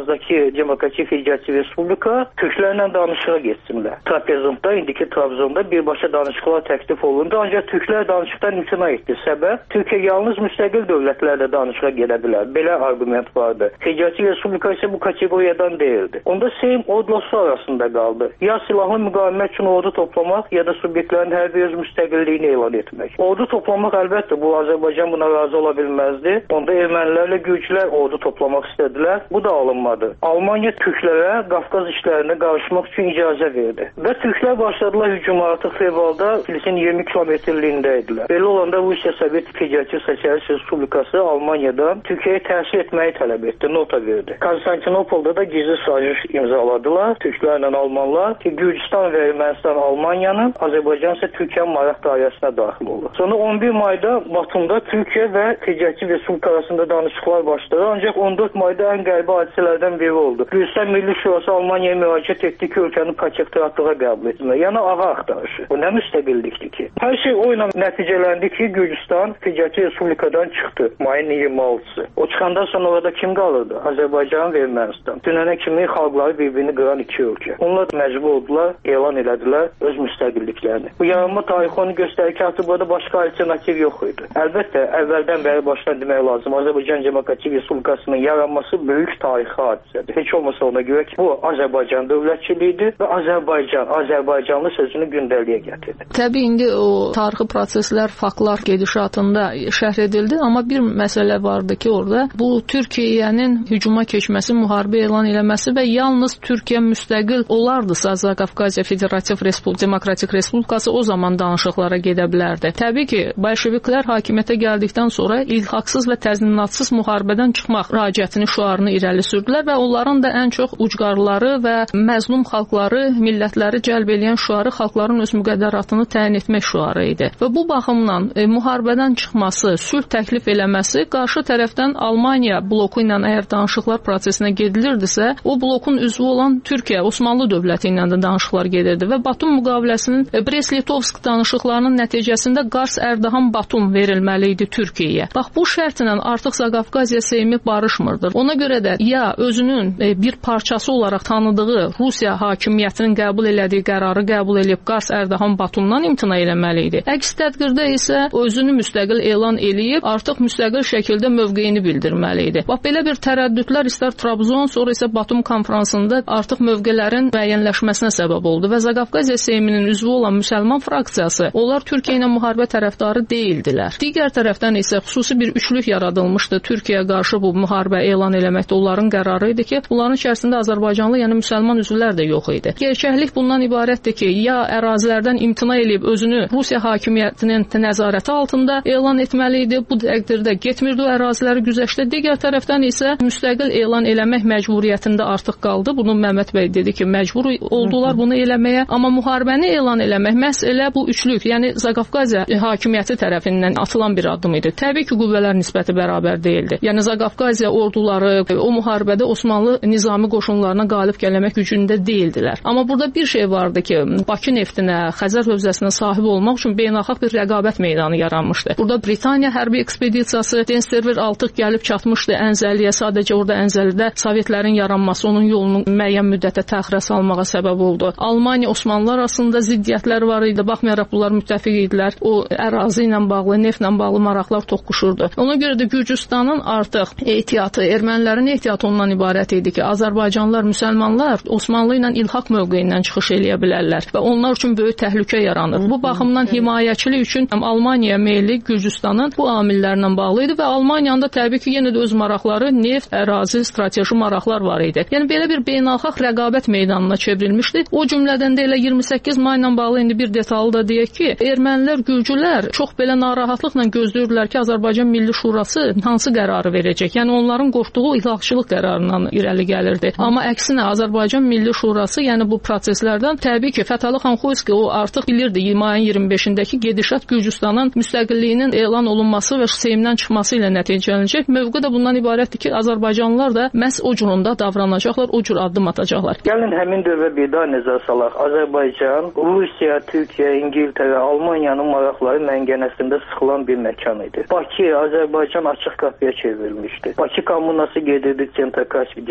Demokratik Federativ Respublika Türklərlə danışığa getsinlər. Trapezondda, indiki Trabzonda birbaşa danışıqlar təklif olundu, ancaq Türklər danışıqdan imtina etdi. Səbəb, Türkiyə yalnız müstəqil dövlətlərlə danışığa gedə bilər. Belə argument vardı. Federativ Respublika isə bu kateqoriyadan deyildi. Onda Seyim ordusu arasında qaldı. Ya silahlı müqavimət üçün ordu toplamaq, ya da subyektlərin hər bir öz müstəqilliyini elan etmək. Ordu toplamaq əlbəttə, bu Azərbaycan buna razı ola bilməzdi. Onda ermənilərlə gürcülər ordu toplamaq istədilər. Bu da alınmadı. Almaniya Türklərə Qafqaz işlərinə qarışmaq üçün icazə verdi. Və Türklər başladılar hücuma artıq fevralda Filisin iyirmi kilometrliyində idilər. Belə olanda Rusiya Sovet Federativ Sosialist Respublikası Almaniyadan Türkiyəyə təsir etməyi tələb etdi, nota verdi. Konstantinopolda da gizli saziş imzaladılar Türklərlə Almanlar ki, Gürcistan və Ermənistan Almaniyanın, Azərbaycan isə Türkiyənin maraq dairəsinə daxil olur. Sonra on bir mayda Batumda Türkiyə və Federativ Respublika arasında danışıqlar başladı. Ancaq on dörd mayda ən qəribə hadisələrdən biri oldu. Gürcistan Milli Şurası Almaniyaya müraciət etdi ki, ölkəni protektoratlığa qəbul etməyə. Yəni ağa axtarışı. Bu nə müstəqillikdir ki? Hər şey o ilə nəticələndi ki, Gürcistan Federativ Respublikadan çıxdı mayın iyirmi altısı. O çıxandan sonra orada kim qalırdı? Azərbaycan və Ermənistan. Dünənə kimi xalqları bir-birini qıran iki ölkə. Onlar məcbur oldular, elan elədilər öz müstəqilliklərini. Bu yaranma tarixi onu göstərir ki, artıq burada başqa alternativ yox idi. Əlbəttə, əvvəldən bəri başdan demək lazım. Azərbaycan Demokratik Respublikasının yaranması böyük tarixi hadisədir. Heç olmasa ona görə ki, bu Azərbaycan dövlətçiliyidir və Azərbaycan, Azərbaycanlı sözünü gündəliyə gətirdi. Təbii indi o tarixi proseslər, faktlar gedişatında şərh edildi, amma bir məsələ vardı ki, orada bu Türkiyənin hücuma keçməsi, müharibə elan eləməsi və yalnız Türkiyə müstəqil olardısa, Qafqaziya Federativ Respublik Demokratik Respublikası o zaman danışıqlara gedə bilərdi. Təbii ki, bolşeviklər hakimiyyətə gəldikdən sonra ilhaqsız və təzminatsız müharibədən çıxmaq raciyətini, şüarını irəli sürdülər və onların da ən çox ucqarları və məzlum xalqları, millətləri cəlb edən şüarı xalqların öz müqəddəratını təyin etmək şüarı idi. Və bu baxımdan e, müharibədən çıxması, sülh təklif eləməsi qarşı tərəfdən Almaniya bloku ilə əgər danışıqlar prosesinə gedilirdisə, o blokun üzvü olan Türkiyə, Osmanlı dövləti ilə də danışıqlar gedirdi və Batum müqaviləsinin e, Brest-Litovsk danışıqlarının nəticəsində Qars, Ərdahan, Batum verilməli idi Türkiyəyə. Bax, bu şərtlə artıq Zaqafqaziya Seymi barışmırdır. Ona görə də ya özünün e, bir parçası olaraq tanıdığı Rusiya hakimiyyətinin qəbul elədiyi qərarı qəbul edib Qars, Ərdahan, Batumdan imtina eləməli idi. Əks təqdirdə isə özünü müstəqil elan eləyib artıq müstəqil şəkildə mövqeyini bildirməli idi. Bax, belə bir tərəddüdlər istər Trabzon, sonra isə Batum konfransında artıq mövqələrin müəyyənləşməsinə səbəb oldu və Zaqafqaziya Seyminin üzvü olan müsəlman fraksiyası, onlar Türkiyə ilə müharibə tərəfdarı deyildilər. Digər tərəfdən isə xüsusi bir üçlük yaradılmışdı. Türkiyəyə qarşı bu müharibə elan eləməkdə onların qərarı idi ki, bunların içərisində Azərbaycanlı, yəni müsəlman üzvlər də yox idi. Gerçəklik bundan ibarətdir ki, ya ərazilərdən imtina eləyib özünü Rusiya hakimiyyətinin nəzarəti altında elan etməli idi. Bu təqdirdə getmirdi o əraziləri güzəştə. Digər tərəfdən isə müstəqil elan eləmək məcburiyyətində artıq qaldı. Bunu Məhəmməd bəy dedi ki, məcbur oldular bunu eləməyə, amma müharibəni elan eləmək məhz elə bu üçlük, yəni Zaqafqaziya hakimiyyəti tərəfindən atılan bir addım idi. Təbii ki, qüvvələr nisbəti bərabər deyildi. Yəni Zaqafqaziya orduları o müharibədə Osmanlı nizami qoşunlarına qalib gəlmək gücündə deyildilər. Amma burada bir şey vardı ki, Bakı neftinə, Xəzər hövzəsinə sahib olmaq üçün beynəlxalq bir rəqabət meydanı yaranmışdı. Burada Britaniya hərbi ekspedisiyası Densterver altıq gəlib çatmışdı Ənzəliyə. Sadəcə orada Ənzəlidə Sovetlərin yaranması onun yolunu müəyyən müddətə təxirə salmağa səbəb oldu. Almaniya Osmanlılar arasında ziddiyyətlər var idi. Baxmayaraq bunlar müttəfiq idilər. O ərazi ilə bağlı, neftlə bağlı maraqlar toqquşurdu. Ona görə də Gürcüstanın artıq ehtiyatı, ermənilərin ehtiyatı ondan ibarət idi ki, Azərbaycanlılar, müsəlmanlar Osmanlı ilə ilhaq mövqeyindən çıxış eləyə bilərlər və onlar üçün böyük təhlükə yaranır. Bu baxımdan himayəçilik üçün Almaniya meyli Gürcüstanın bu amillərlə bağlı idi və Almaniyanın da təbii ki, yenə də öz maraqları, neft, ərazi, strateji maraqlar var idi. Yəni belə bir beynəlxalq rəqabət meydanına çevrilmişdi. O cümlədən də elə iyirmi səkkiz may ilə bağlı indi bir detallı da deyək ki, ermənilər, gürcülər çox belə narahatlıqla gözləyirdilər ki, Azərbaycan Milli Şurası hansı qərarı verəcək. Yəni onların qorxduğu ilhaqçılıq qərarından irəli gəlirdi. Amma əksinə Azərbaycan Milli Şurası, yəni bu proseslərdən təbii ki, Fətəli xan Xoyski o artıq bilirdi mayın iyirmi beşindəki gedişat Gürcüstanın müstəqilliyinin elan olunması və Seymdən çıxması ilə nəticələnəcək. Mövqe də bundan ibarətdir ki, Azərbaycanlılar da məhz o cüründə davranacaqlar, o cür addım atacaqlar. Gəlin həmin dövrə bir daha nəzər salaq. Azərbaycan, Rusiya, Türkiyə, İngiltərə, Almaniyanın maraqları məngənəsində sıxılan bir məkan idi. Bakı, Azərbaycan açıq qapıya çevrilmişdi. Bakı kommunası gedirdi Çentakasvidi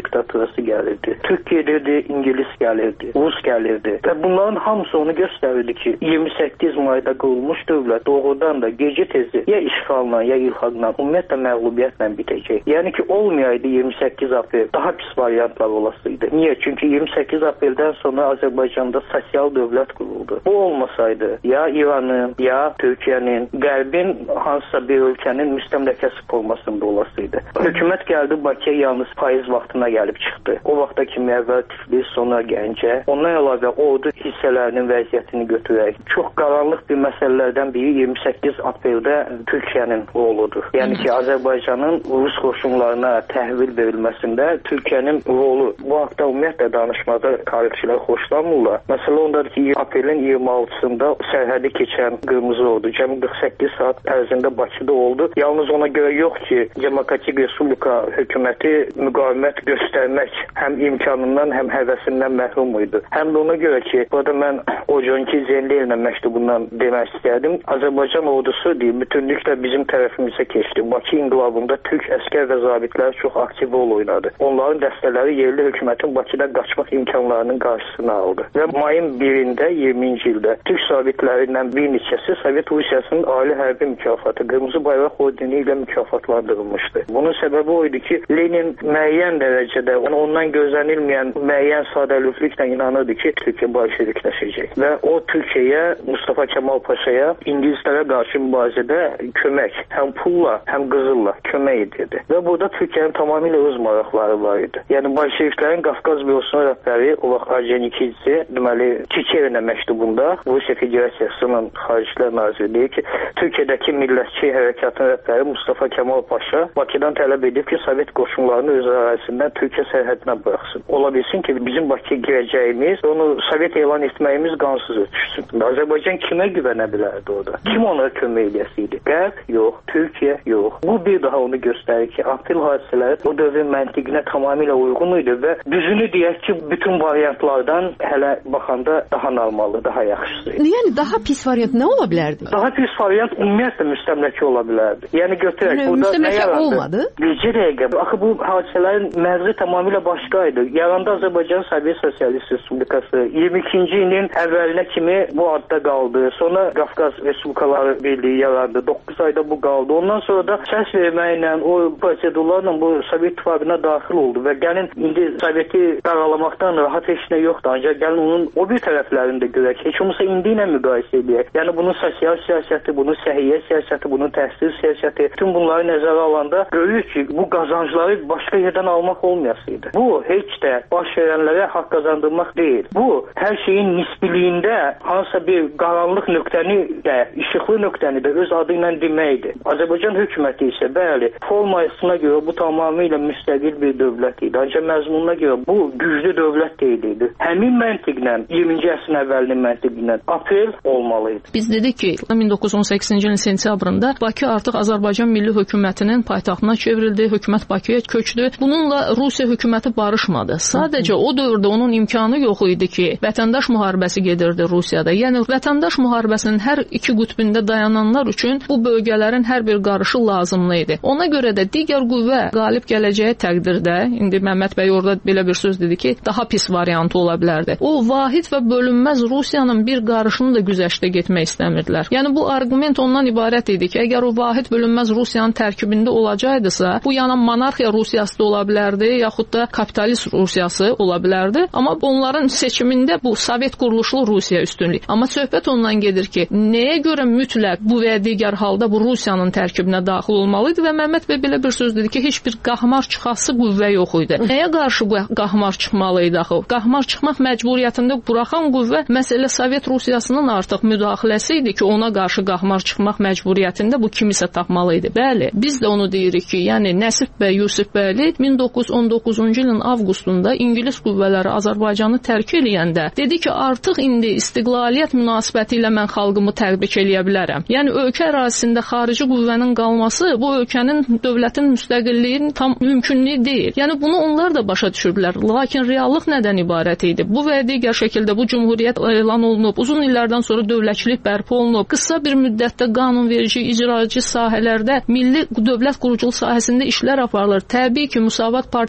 diktaturası gəlirdi. Türk gelirdi, İngiliz gəlirdi, Rus gəlirdi. Və bunların hamısı onu göstərirdi ki, iyirmi səkkiz mayda qurulmuş dövlət doğrudan da gecə tezi ya işğalla, ya ilhaqla, ümumiyyətlə məğlubiyyətlə bitəcək. Yəni ki, olmayaydı iyirmi səkkiz aprel, daha pis variantlar olasıydı. Niyə? Çünki iyirmi səkkiz apreldən sonra Azərbaycanda sosial dövlət quruldu. Bu olmasaydı, ya İranın, ya Türkiyənin, Qərbin hansısa bir ölkənin müstəmləkəsi formasında olasıydı. Hökumət gəldi Bakıya yalnız payız vaxtına gəlib çıxdı. O vaxta kimi əvvəl Tiflis, sonra Gəncə. Ondan əlavə ordu hissələrinin vəziyyətini götürək. Çox qaranlıq bir məsələlərdən biri iyirmi səkkiz apreldə Türkiyənin roludur. Yəni ki, Azərbaycanın Rus qoşunlarına təhvil verilməsində Türkiyənin rolu. Bu haqda ümumiyyətlə danışmada tarixçilər xoşlanmırlar. Məsələ ondadır ki, aprelin iyirmi altısında sərhədi keçən Qırmızı Ordu cəmi qırx səkkiz saat ərzində Bakıda oldu. Yalnız ona görə yox ki, Demokratik Respublika hökuməti müqavimət göstərmək həm imkanından, həm həvəsindən məhrum idi. Həm də ona görə ki, burada mən Oconki Zenliyevlə məktubundan demək istərdim. Azərbaycan ordusu deyil, bütünlüklə bizim tərəfimizə keçdi. Bakı inqilabında türk əskər və zabitlər çox aktiv rol oynadı. Onların dəstələri yerli hökumətin Bakıdan qaçmaq imkanlarının qarşısını aldı. Və mayın birində, iyirminci ildə türk zabitlərindən bir neçəsi Sovet Rusiyasının ali hərbi mükafatı Qırmızı Bayraq ordeni ilə mükafatlandırılmışdı. Bunun səbəbi o idi ki, Lenin müəyyən dərəcədə ondan gözlənilməyən müəyyən sadəlövlüklə inanırdı ki, Türkiyə bolşevikləşəcək. Və o Türkiyəyə, Mustafa Kemal Paşaya İngilizlərə qarşı mübarizədə kömək, həm pulla, həm qızılla kömək edirdi. Və burada Türkiyənin tamamilə öz maraqları var idi. Yəni bolşeviklərin Qafqaz bürosunun rəhbəri o vaxt Arcenikidze, deməli Çiçevinə məktubunda Rusiya Federasiyasının Xaricilər Naziri deyir ki, Türkiyədəki millətçi hərəkatın rəhbəri Mustafa Kemal Paşa Bakıdan tələb edib ki, Sovet qoşunlarını öz ərazisindən Türkiyə sərhədinə buraxsın. Ola bilsin ki, bizim Bakıya girəcəyimiz, onu Sovet elan etməyimiz qansız ötüşsün. Azərbaycan kimə güvənə bilərdi orada? Kim ona kömək eləyəsiydi? Qərb? Yox. Türkiyə? Yox. Bu bir daha onu göstərir ki, aprel hadisələri o dövrün məntiqinə tamamilə uyğun idi və düzünü deyək ki, bütün variantlardan hələ baxanda daha normalı, daha yaxşısı. Yəni daha pis variant nə ola bilərdi? Daha pis variant ümumiyyətlə müstəmləkə ola bilərdi. Yəni götürək, yəni, burada nə yarandı? Olmadı? Bircə dəqiqə. Axı bu hadisələrin mərzi tamamilə başqa idi. Yaranda Azərbaycan Sovet Sosialist Respublikası iyirmi ikinci ilin əvvəlinə kimi bu adda qaldı. Sonra Qafqaz Respublikaları Birliyi yarandı. doqquz ayda bu qaldı. Ondan sonra da səs verməklə, o prosedurlarla bu Sovet İttifaqına daxil oldu və gəlin indi Soveti qaralamaqdan rahat heç nə yoxdur. Ancaq gəlin onun o bir tərəflərini də görək. Heç olmasa indi ilə müqayisə edək. Yəni bunun sosial siyasəti, bunun səhiyyə siyasəti, bunun təhsil siyasəti, bütün bunları nəzərə alanda görürük ki, bu qazancları başqa yerdən almaq olmayasıydı. Bu heç də baş verənlərə haqq qazandırmaq deyil. Bu hər şeyin nisbiliyində hansısa bir qaranlıq nöqtəni də, işıqlı nöqtəni də öz adı ilə deməkdir. Azərbaycan hökuməti isə bəli, formasına görə bu tamamilə müstəqil bir dövlət idi. Ancaq məzmununa görə bu güclü dövlət deyildi. Həmin məntiqlə, iyirminci əsrin əvvəlinin məntiqlə aprel olmalıydı. Biz dedik ki, min doqquz yüz on səkkizinci ilin sentyabrında Bakı artıq Azərbaycan Milli Hökumətinin paytaxtına çevrildi, hökumət Bakıya köçdü. Bununla Rusiya hökuməti barışmadı. Sadəcə o dövrdə onun imkanı yox idi ki, vətəndaş müharibəsi gedirdi Rusiyada. Yəni vətəndaş müharibəsinin hər iki qütbündə dayananlar üçün bu bölgələrin hər bir qarışı lazımlı idi. Ona görə də digər qüvvə qalib gələcəyi təqdirdə, indi Məmməd bəy orada belə bir söz dedi ki, daha pis variantı ola bilərdi. O vahid və bölünməz Rusiyanın bir qarışını da güzəştə getmək istəmirdilər. Yəni bu arqument ondan ibarət idi ki, əgər o vahid bölünməz Rusiyanın tərkibində olacaqdısa, bu yana monarxiya Rusiyası da ola bilərdi, yaxud da kapitalist Rusiyası ola bilərdi. Amma onların seçimində bu Sovet quruluşlu Rusiya üstünlük. Amma söhbət ondan gedir ki, nəyə görə mütləq bu və digər halda bu Rusiyanın tərkibinə daxil olmalıydı və Məmməd bəy belə bir söz dedi ki, heç bir qahmar çıxası qüvvə yox idi. Nəyə qarşı qahmar çıxmalıydı axı? Qahmar çıxmaq məcburiyyətində buraxan qüvvə məsələ Sovet Rusiyasının artıq müdaxiləsi idi ki, ona qarşı qahmar çıxmaq məcburiyyətində bu kimisə tapmalı idi. Bəli, biz də onu deyirik ki, yəni Nəsib bəy Yusifbəyli min doqquz yüz on doqquzuncu ilin avqustunda İngilis qüvvələri Azərbaycanı tərk eləyəndə dedi ki, artıq indi istiqlaliyyət münasibəti ilə mən xalqımı təbrik eləyə bilərəm. Yəni ölkə ərazisində xarici qüvvənin qalması bu ölkənin dövlətin müstəqilliyinin tam mümkünlüyü deyil. Yəni bunu onlar da başa düşürdülər. Lakin reallıq nədən ibarət idi? Bu və digər şəkildə bu cümhuriyyət elan olunub, uzun illərdən sonra dövlətçilik bərpa olunub, qısa bir müddətdə qanunverici, icracı sahələrdə milli dövlət quruculuq sahəsində işlər aparılır. Təbii ki, Müsavat Partiyası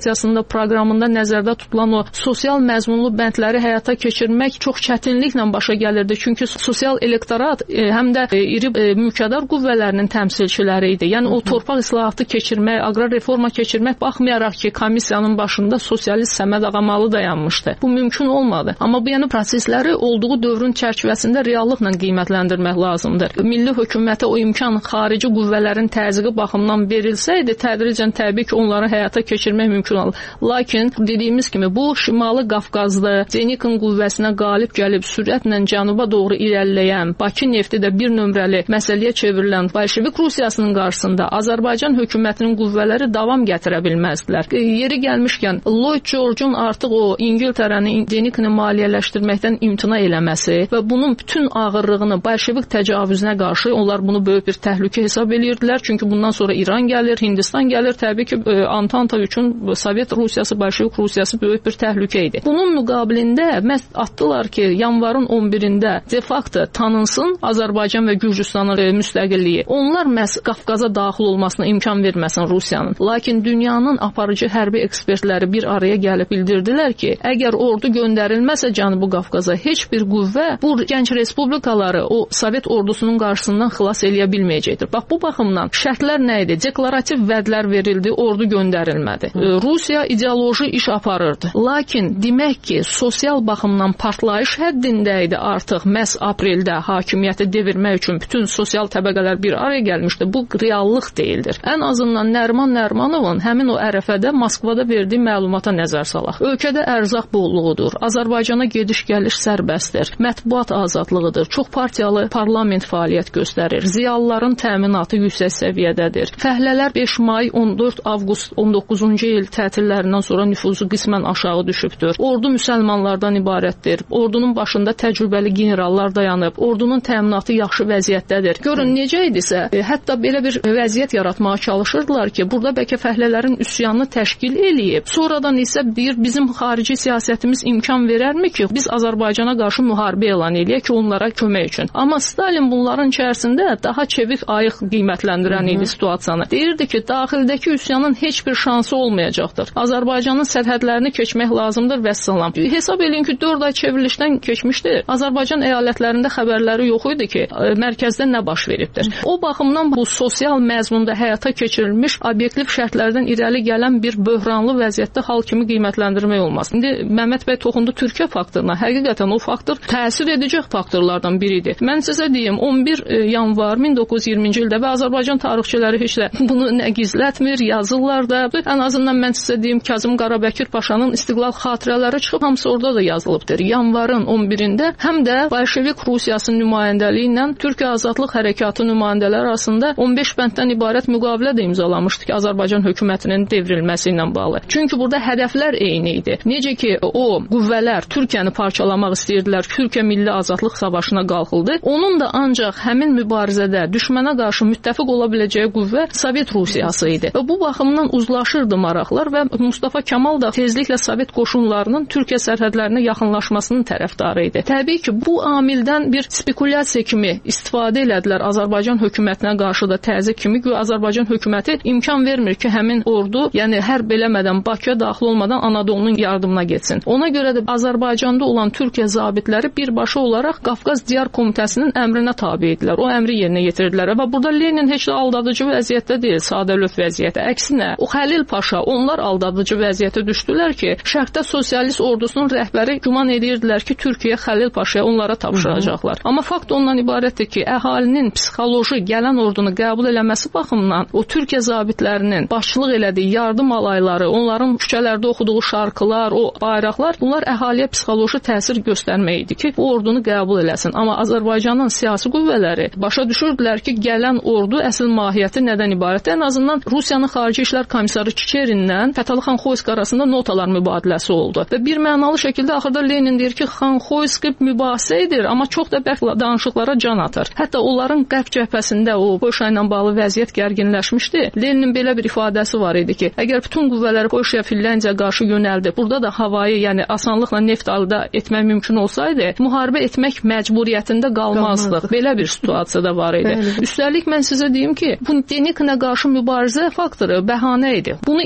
partiyasında proqramında nəzərdə tutulan o sosial məzmunlu bəndləri həyata keçirmək çox çətinliklə başa gəlirdi. Çünki sosial elektorat e, həm də e, iri e, mülkədar qüvvələrinin təmsilçiləri idi. Yəni o torpaq islahatı keçirmək, aqrar reforma keçirmək baxmayaraq ki, komissiyanın başında sosialist Səməd Ağamalı dayanmışdı. Bu mümkün olmadı. Amma bu yəni prosesləri olduğu dövrün çərçivəsində reallıqla qiymətləndirmək lazımdır. Milli hökumətə o imkan xarici qüvvələrin təzyiqi baxımından verilsəydi, tədricən təbii ki, onları həyata keçirmək mümkün olur. Lakin dediyimiz kimi bu Şimali Qafqazda Denikin qüvvəsinə qalib gəlib sürətlə cənuba doğru irəliləyən, Bakı nefti də bir nömrəli məsələyə çevrilən Bolşevik Rusiyasının qarşısında Azərbaycan hökumətinin qüvvələri davam gətirə bilməzdilər. E, yeri gəlmişkən Lloyd George'un artıq o İngiltərəni Denikini maliyyələşdirməkdən imtina eləməsi və bunun bütün ağırlığını Bolşevik təcavüzünə qarşı onlar bunu böyük bir təhlükə hesab edirdilər. Çünki bundan sonra İran gəlir, Hindistan gəlir. Təbii ki, e, Antanta üçün Sovet Rusiyası, Bolşevik Rusiyası böyük bir təhlükə idi. Bunun müqabilində məhz atdılar ki, yanvarın on birində de facto tanınsın Azərbaycan və Gürcüstanın e, müstəqilliyi. Onlar məhz Qafqaza daxil olmasına imkan verməsin Rusiyanın. Lakin dünyanın aparıcı hərbi ekspertləri bir araya gəlib bildirdilər ki, əgər ordu göndərilməsə Cənubi Qafqaza heç bir qüvvə bu gənc respublikaları o Sovet ordusunun qarşısından xilas eləyə bilməyəcəkdir. Bax, bu baxımdan şərtlər nə idi? Deklarativ vədlər verildi, ordu göndərilmədi. E, Rusiya ideoloji iş aparırdı. Lakin demək ki, sosial baxımdan partlayış həddində idi artıq məhz apreldə hakimiyyəti devirmək üçün bütün sosial təbəqələr bir araya gəlmişdi. Bu reallıq deyildir. Ən azından Nəriman Nərimanovun həmin o ərəfədə Moskvada verdiyi məlumata nəzər salaq. Ölkədə ərzaq bolluğudur. Azərbaycana gediş-gəliş sərbəstdir. Mətbuat azadlığıdır. Çox partiyalı parlament fəaliyyət göstərir. Ziyalıların təminatı yüksək səviyyədədir. Fəhlələr beş may on dörd avqust on doqquzuncu il tətillərindən sonra nüfuzu qismən aşağı düşübdür. Ordu müsəlmanlardan ibarətdir. Ordunun başında təcrübəli generallar dayanıb. Ordunun təminatı yaxşı vəziyyətdədir. Görün necə idisə, e, hətta belə bir vəziyyət yaratmağa çalışırdılar ki, burada bəlkə fəhlələrin üsyanını təşkil eləyib. Sonradan isə deyir, bizim xarici siyasətimiz imkan verərmi ki, biz Azərbaycana qarşı müharibə elan eləyək ki, onlara kömək üçün. Amma Stalin bunların içərisində daha çevik ayıq qiymətləndirən idi situasiyanı. Deyirdi ki, daxildəki üsyanın heç bir şansı olmayacaqdır. Azərbaycanın sərhədlərini keçmək lazımdır və salam. Hesab eləyin ki, dörd ay çevrilişdən keçmişdi. Azərbaycan əyalətlərində xəbərləri yox idi ki, mərkəzdə nə baş veribdir. O baxımdan bu sosial məzmunda həyata keçirilmiş obyektiv şərtlərdən irəli gələn bir böhranlı vəziyyətdə hal kimi qiymətləndirmək olmaz. İndi Məmməd bəy toxundu Türkiyə faktoruna. Həqiqətən o faktor təsir edəcək faktorlardan biridir. Mən sizə deyim, on bir yanvar min doqquz yüz iyirminci ildə və Azərbaycan tarixçiləri heç də bunu nə gizlətmir, yazırlar da. Ən azından mən sizə deyim, Kazım Qarabəkir Paşanın İstiqlal xatirələri çıxıb, hamısı orada da yazılıbdır. Yanvarın on birində həm də Bolşevik Rusiyası nümayəndəliyi ilə Türkiyə Azadlıq Hərəkatı nümayəndələri arasında on beş bənddən ibarət müqavilə də imzalamışdı ki, Azərbaycan hökumətinin devrilməsi ilə bağlı. Çünki burada hədəflər eyni idi. Necə ki, o qüvvələr Türkiyəni parçalamaq istəyirdilər, Türkiyə Milli Azadlıq Savaşına qalxıldı. Onun da ancaq həmin mübarizədə düşmənə qarşı müttəfiq ola biləcəyi qüvvə Sovet Rusiyası idi. Və bu baxımdan uzlaşırdı maraqlar və Mustafa Kemal da tezliklə Sovet qoşunlarının Türkiyə sərhədlərinə yaxınlaşmasının tərəfdarı idi. Təbii ki, bu amildən bir spekulyasiya kimi istifadə elədilər Azərbaycan hökumətinə qarşı da təzyiq kimi ki, Azərbaycan hökuməti imkan vermir ki, həmin ordu, yəni hərb eləmədən Bakıya daxil olmadan Anadolunun yardımına getsin. Ona görə də Azərbaycanda olan Türkiyə zabitləri birbaşa olaraq Qafqaz Diyar Komitəsinin əmrinə tabe idilər. O əmri yerinə yetirdilər və burada Lenin heç də aldadıcı vəziyyətdə deyil, sadəlöv vəziyyətdə. Əksinə, o Xəlil Paşa, onlar aldadıcı vəziyyətə düşdülər ki, Şərqdə sosialist ordusunun rəhbəri güman edirdilər ki, Türkiyə Xəlil Paşaya onlara tapşıracaqlar. Amma fakt ondan ibarətdir ki, əhalinin psixoloji gələn ordunu qəbul eləməsi baxımından o Türkiyə zabitlərinin başçılıq elədiyi yardım alayları, onların küçələrdə oxuduğu şarkılar, o bayraqlar, bunlar əhaliyə psixoloji təsir göstərmək idi ki, bu ordunu qəbul eləsin. Amma Azərbaycanın siyasi qüvvələri başa düşürdülər ki, gələn ordu əsl mahiyyəti nədən ibarətdir? Ən azından Rusiyanın Xarici İşlər Komissarı Çiçerindən Fətəli Xanxoyski arasında notalar mübadiləsi oldu. Və bir mənalı şəkildə axırda Lenin deyir ki, Xanxoyski mübahisə edir, amma çox da bərk danışıqlara can atır. Hətta onların qərb cəbhəsində o Polşa ilə bağlı vəziyyət gərginləşmişdi. Leninin belə bir ifadəsi var idi ki, əgər bütün qüvvələri Polşaya, Finlandiyaya qarşı yönəldi, burada da havayı, yəni asanlıqla neft əldə etmək mümkün olsaydı, müharibə etmək məcburiyyətində qalmazdıq. Belə bir situasiyada var idi. Bəli. Üstəlik mən sizə deyim ki, bu Denikinə qarşı mübarizə faktoru bəhanə idi. Bunu ifşa eləyən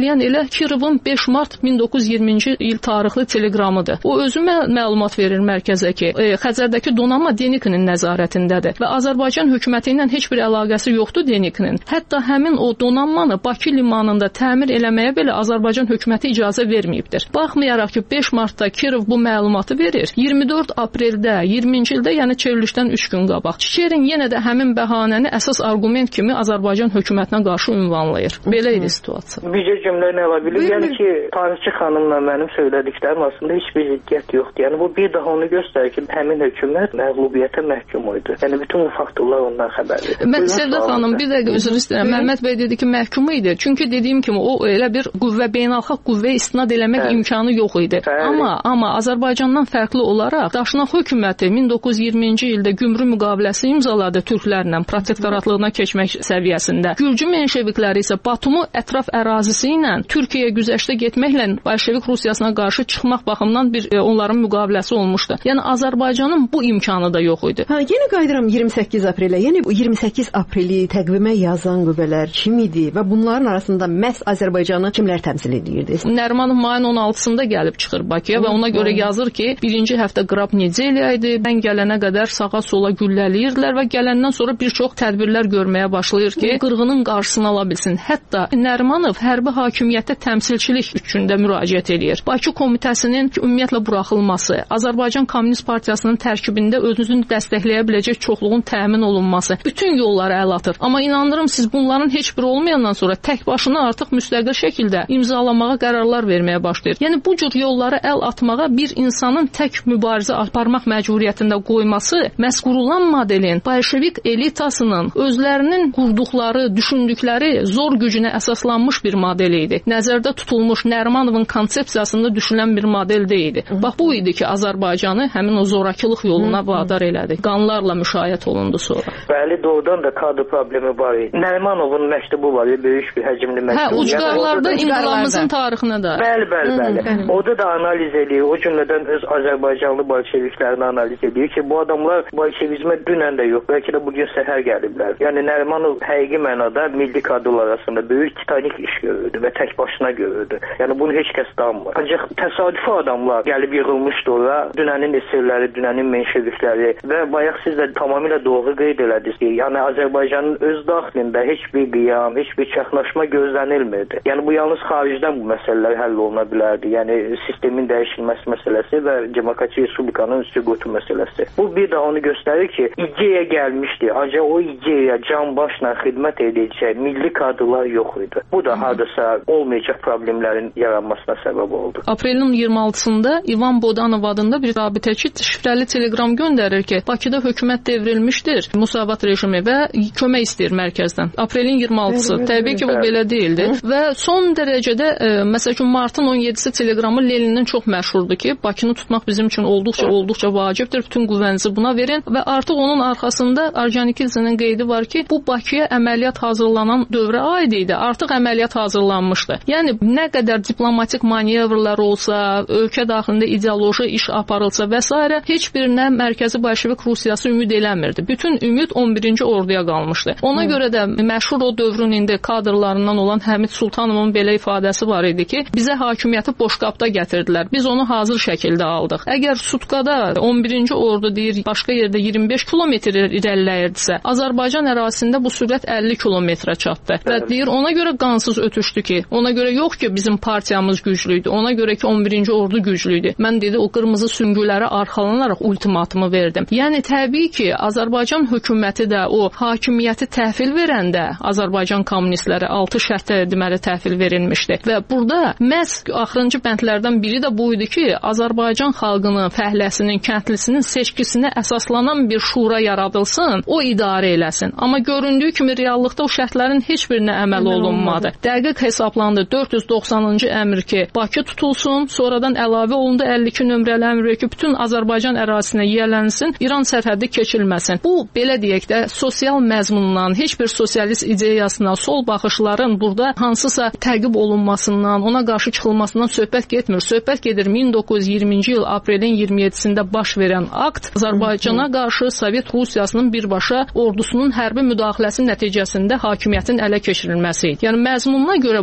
eləyən elə Kirovun beş mart min doqquz yüz iyirminci il tarixli telegramıdır. O özü məlumat verir mərkəzə ki, e, Xəzərdəki donanma Denikinin nəzarətindədir və Azərbaycan hökuməti ilə heç bir əlaqəsi yoxdur Denikinin. Hətta həmin o donanmanı Bakı limanında təmir eləməyə belə Azərbaycan hökuməti icazə verməyibdir. Baxmayaraq ki, beş martda Kirov bu məlumatı verir. iyirmi dörd apreldə, iyirminci ildə, yəni çevrilişdən üç gün qabaq. Çiçerin yenə də həmin bəhanəni əsas argument kimi Azərbaycan hökumətinə qarşı ünvanlayır. Belə idi situasiya. Bircə cümlə nə ola bilir? Yəni ki, tarixçi xanımla mənim söylədiklərim aslında heç bir ziddiyyət yoxdur. Yəni bu bir daha onu göstərir ki, həmin hökumət məğlubiyyətə məhkum idi. Yəni bütün bu faktorlar ondan xəbərlidir. Mən Sevda xanım bir dəqiqə üzr istəyirəm. Məhəmməd bəy dedi ki, məhkum idi. Çünki dediyim kimi o elə bir qüvvə, beynəlxalq qüvvəyə istinad eləmək hə. imkanı yox idi. Hə. Amma amma Azərbaycandan fərqli olaraq Daşnaq hökuməti min doqquz yüz iyirminci ildə Gümrü müqaviləsi imzaladı türklərlə protektoratlığına keçmək səviyyəsində. Gürcü menşevikləri isə Batumu ətraf ərazisi ilə Türkiyəyə güzəştə getməklə Bolşevik Rusiyasına qarşı çıxmaq baxımından bir e, onların müqaviləsi olmuşdu. Yəni Azərbaycanın bu imkanı da yox idi. Ha, yenə qayıdıram iyirmi səkkiz aprelə. Yəni bu iyirmi səkkiz apreli təqvimə yazan qüvvələr kim idi və bunların arasında məhz Azərbaycanı kimlər təmsil edirdi? Nərimanov mayın on altısında gəlib çıxır Bakıya və ona görə yazır ki, birinci həftə qrab nedeliya idi. Mən gələnə qədər sağa sola güllələyirdilər və gələndən sonra bir çox tədbirlər görməyə başlayır ki, qırğının qarşısını ala bilsin. Hətta Nərimanov hərbi hakimiyyətə təmsilçilik üçün də müraciət edir. Bakı komitəsinin ümumiyyətlə buraxılması, Azərbaycan Kommunist Partiyasının tərkibində özünü dəstəkləyə biləcək çoxluğun təmin olunması, bütün yolları əl atır. Amma inanırım siz bunların heç biri olmayandan sonra tək başına artıq müstəqil şəkildə imzalamağa qərarlar verməyə başlayır. Yəni bu cür yolları əl atmağa bir insanın tək mübarizə aparmaq məcburiyyətində qoyması məhz qurulan modelin Bolşevik elitasının özlərinin qurduqları, düşündükləri zor gücünə əsaslanmış bir model idi. Nəzərdə tutulmuş Nərimanovun konsepsiyasında düşünülən bir model deyildi. Bax bu idi ki, Azərbaycanı həmin o zorakılıq yoluna vadar elədi. Qanlarla müşayiət olundu sonra. Bəli, doğrudan da kadr problemi var idi. Nərimanovun məktubu var, böyük bir həcmli məktub. Hə, ucqarlarda yəni, inqilabımızın tarixinə də. Bəli, bəli, bəli. Hı, orada da analiz edir, o cümlədən öz Azərbaycanlı bolşeviklərini analiz edir ki, bu adamlar bolşevizmə dünən də yox, bəlkə də bugün səhər gəliblər. Yəni Nərimanov həqiqi mənada milli kadrlar arasında böyük titanik iş görürdü və tək başına görürdü. Yəni bunu heç kəs danmır. Ancaq təsadüfi adamlar gəlib yığılmışdı ora, dünənin esirləri, dünənin menşevikləri və bayaq siz də tamamilə doğru qeyd elədiniz ki, yəni Azərbaycanın öz daxilində heç bir qiyam, heç bir çaxnaşma gözlənilmirdi. Yəni bu yalnız xaricdən bu məsələlər həll oluna bilərdi. Yəni sistemin dəyişilməsi məsələsi və Demokratik Respublikanın süqutu məsələsi. Bu bir də onu göstərir ki, ideya gəlmişdi. Ancaq o ideyaya can başla xidmət edəcək milli kadrlar yox idi. Bu da hardasa olmayacaq problemlərin yaranmasına səbəb oldu. Aprelin iyirmi altısında İvan Bodanov adında bir rabitəçi şifrəli telegram göndərir ki, Bakıda hökumət devrilmişdir, musavat rejimi və kömək istəyir mərkəzdən. Aprelin iyirmi altısı. Təbii ki, bu belə deyildi. Və son dərəcədə, e, məsələn, martın on yeddisi telegramı Lenindən çox məşhurdur ki, Bakını tutmaq bizim üçün olduqca, olduqca vacibdir. Bütün qüvvənizi buna verin və artıq onun arxasında Orjonikidzenin qeydi var ki, bu Bakıya əməliyyat hazırlanan dövrə aid idi. Artıq əməliyyat hazırlanmışdı. Yəni nə qədər diplomatik manevrlar olsa, ölkə daxilində ideoloji iş aparılsa və s. heç birinə mərkəzi Bolşevik Rusiyası ümid eləmirdi. Bütün ümid on birinci orduya qalmışdı. Ona hmm. görə də məşhur o dövrün indi kadrlarından olan Həmid Sultanovun belə ifadəsi var idi ki, bizə hakimiyyəti boşqabda gətirdilər. Biz onu hazır şəkildə aldıq. Əgər sutkada on birinci ordu deyir, başqa yerdə iyirmi beş kilometr irəliləyirdisə, Azərbaycan ərazisində bu sürət əlli kilometrə çatdı. Və deyir, ona görə qansız ötüşdü ki, ona görə yox ki, bizim partiyamız güclüydü, ona görə ki, on birinci ordu güclüydü. Mən dedi, o qırmızı süngülərə arxalanaraq ultimatumu verdim. Yəni, təbii ki, Azərbaycan hökuməti də o hakimiyyəti təhvil verəndə Azərbaycan kommunistləri altı şərtə deməli təhvil verilmişdi. Və burada məhz axırıncı bəndlərdən biri də bu idi ki, Azərbaycan xalqının, fəhləsinin, kəndlisinin seçkisinə əsaslanan bir şura yaradılsın, o idarə eləsin. Amma göründüyü kimi reallıqda o şərtlərin heç birinə əməl olunmadı. Dəqiq hesablandı dörd yüz doxsanıncı əmr ki, Bakı tutulsun, sonradan əlavə olundu əlli iki nömrəli əmr ki, bütün Azərbaycan ərazisinə yiyələnsin, İran sərhədi keçilməsin. Bu, belə deyək də, sosial məzmundan, heç bir sosialist ideyasına, sol baxışların burada hansısa təqib olunmasından, ona qarşı çıxılmasından söhbət getmir. Söhbət gedir min doqquz yüz iyirminci il aprelin iyirmi yeddisində baş verən akt Azərbaycana qarşı Sovet Rusiyasının birbaşa ordusunun hərbi müdaxiləsi nəticəsində hakimiyyətin ələ keçirilməsi idi. Yəni məzmununa görə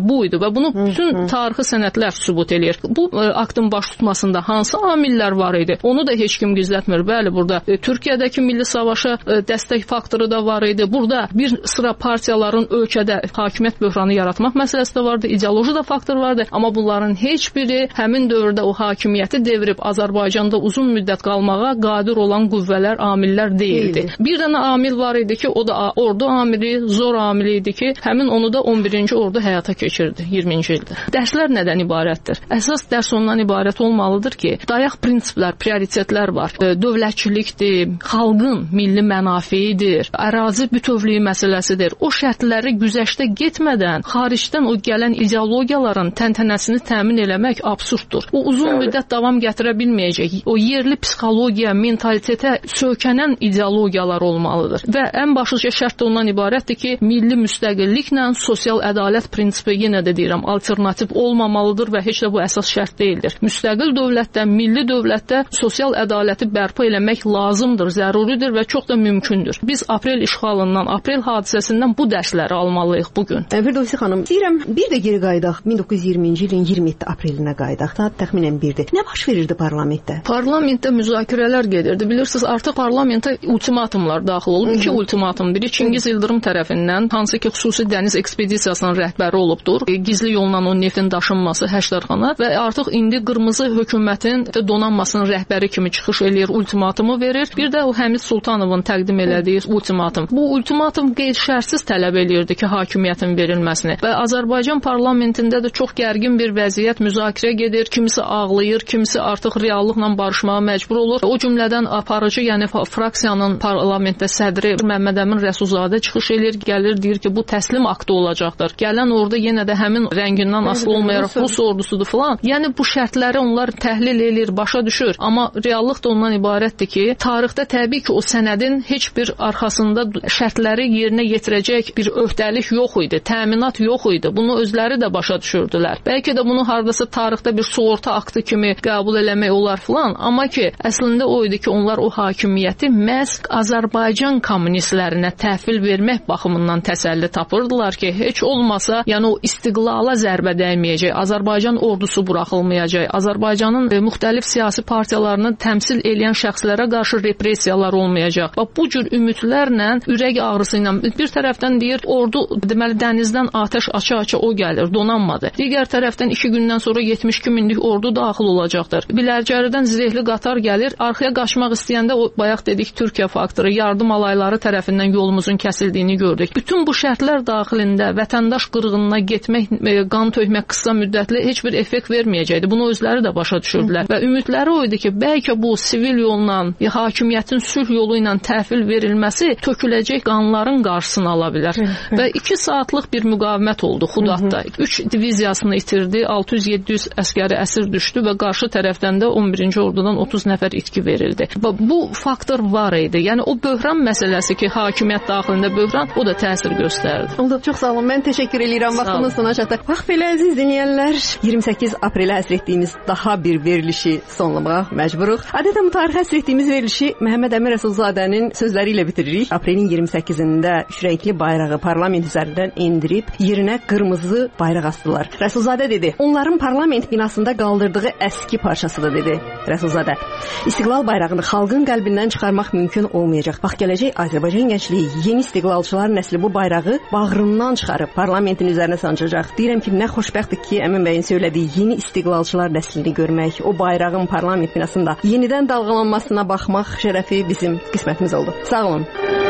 bu idi və bunu bütün tarixi sənədlər sübut eləyir. Bu aktın baş tutmasında hansı amillər var idi? Onu da heç kim gizlətmir. Bəli, burada e, Türkiyədəki milli savaşa e, dəstək faktoru da var idi. Burada bir sıra partiyaların ölkədə hakimiyyət böhranı yaratmaq məsələsi də vardı, ideoloji da faktor vardı. Amma bunların heç biri həmin dövrdə o hakimiyyəti devirib Azərbaycanda uzun müddət qalmağa qadir olan qüvvələr, amillər deyildi. Bir dənə amil var idi ki, o da ordu amili, zor amili idi ki, həmin onu da on birinci ordu həyata keçirdi iyirminci ildə. Dərslər nədən ibarətdir? Əsas dərs ondan ibarət olmalıdır ki, dayaq prinsiplər, prioritetlər var. Dövlətçilikdir, xalqın milli mənafiidir, ərazi bütövlüyü məsələsidir. O şərtləri güzəştə getmədən xaricdən o gələn ideologiyaların təntənəsini təmin eləmək absurddur. O uzun müddət davam gətirə bilməyəcək. O yerli psixologiya, mentalitetə söykənən ideologiyalar olmalıdır. Və ən başlıca şərt də ondan ibarətdir ki, milli müstəqilliklə sosial ədalət prinsipi, yenə də deyirəm, alternativ olmamalıdır və heç də bu əsas şərt deyildir. Müstəqil dövlətdə, milli dövlətdə sosial ədaləti bərpa eləmək lazımdır, zəruridir və çox da mümkündür. Biz aprel işğalından, aprel hadisəsindən bu dərsləri almalıyıq bugün. Firdevsi xanım, deyirəm, bir də geri qayıdaq. min doqquz yüz iyirminci ilin iyirmi yeddi aprelinə qayıdaq. Da təxminən birdir. Nə baş verirdi parlamentdə? Parlamentdə müzakirələr gedirdi. Bilirsiniz, artıq parlamentə ultimatumlar daxil olub. İki ultimatum. Biri Çingiz Yıldırım tərəfindən, hansı ki, xüsusi dəniz ekspedisiyasının rəhbəri olubdur. Gizli yolla o neftin daşınması Həşdərxana və artıq indi qırmızı hökumətin donanmasının rəhbəri kimi çıxış eləyir, ultimatumu verir. Bir də o Həmid Sultanovun təqdim elədiyi ultimatum. Bu ultimatum qeyd-şərtsiz tələb eləyirdi ki, hakimiyyətin verilməsini. Və Azərbaycan parlamentində də çox gərgin bir vəziyyət, müzakirə gedir. Kimisi ağlayır, kimisi artıq reallıqla barışmağa məcbur olur. O cümlədən aparıcı, yəni fraksiyanın parlamentdə sədri Məmməd Əmin Rəsulzadə çıxış eləyir, gəlir, deyir ki, bu təslim aktı olacaqdır. Gələn orada yenə də həmin rəngindən asılı olmayaraq Rus ordusudur falan. Yəni bu şərtləri onlar təhlil eləyir, başa düşür. Amma reallıq da ondan ibarətdir ki, tarixdə təbii ki, o sənədin heç bir arxasında şərtləri yerinə yetirəcək bir öhdəlik yox idi, təminat yox idi. Bunu özləri də başa düşürdülər. Bəlkə də bunu hardasa tarixdə bir sığorta aktı kimi qəbul eləmək olar falan. Amma ki, əslində o idi ki, onlar o hakimiyyəti məhz Azərbaycan kommunistlərinə təhvil vermək baxımından təsəlli tapırdılar ki, heç olmasa, yəni o istiqlala zərbə dəyməyəcək, Azərbaycan ordusu buraxılmayacaq, Azərbaycanın e, müxtəlif siyasi partiyalarını təmsil edən şəxslərə qarşı repressiyalar olmayacaq. Bax, bu cür ümidlərlə, ürək ağrısı ilə bir tərəfdən deyir, ordu deməli dənizdən atəş aça-aça o gəlir, donanmadı. Digər tərəfdən iki gündən sonra yetmiş iki minlik ordu daxil olacaqdır. Bilərcəridən zirehli qatar gəlir, arxaya qaçmaq istəyəndə o bayaq dedik Türkiyə faktoru, yardım alayları tərəfindən yolumuzun kəsildiyini gördük. Bütün bu şərtlər daxilində vətəndaş qırğınına getmək, e, qan tökmək qısa müddətli heç bir effekt verməyəcəkdi. Bunu özləri də başa düşürdülər. Və ümidləri o idi ki, bəlkə bu sivil yolla, ya hakimiyyətin sülh yolu ilə təhvil verilməsi töküləcək qanların qarşısını ala bilər. Və iki saatlıq bir müqavimət oldu Xudatda. üç diviziyasını itirdi, altı yüz yeddi yüz əskəri əsir düşdü və qarşı tərəfdən də on birinci ordudan otuz nəfər itki verildi. Bu faktor var idi. Yəni o böhran məsələsi ki, hakimiyyət daxilində böhran, o da təsir göstərdi. Oldu, çox sağ olun. Mən təşəkkür edirəm. Vaxtınız sona çatdı. Bax belə əziz dinləyənlər, iyirmi səkkiz aprelə həsr etdiyimiz daha bir verilişi sonlamağa məcburuq. Adətən bu tarixə həsr etdiyimiz verilişi Məhəmməd Əmin Rəsulzadənin sözləri ilə bitiririk. Aprelin iyirmi səkkizində üçrəngli bayrağı parlament üzərindən endirib yerinə qırmızı bayraq asdılar. Rəsulzadə dedi, onların parlament binasında qaldırdığı əski parçasıdır dedi. Rəsulzadə, İstiqlal bayrağını xalqın qəlbindən çıxarmaq mümkün olmayacaq. Bax, gələcək Azərbaycan gəncliyi, yeni istiqlalçılar nəsli bu bayrağı bağrından çıxarıb parlamentin üzərinə sancacaq. Deyirəm ki, nə xoşbəxtdir ki, Əmin bəyin söylədiyi yeni istiqlalçılar nəslini görmək, o bayrağın parlament binasında yenidən dalğalanmasına baxmaq şərəfi bizim qismətimiz oldu. Sağ olun.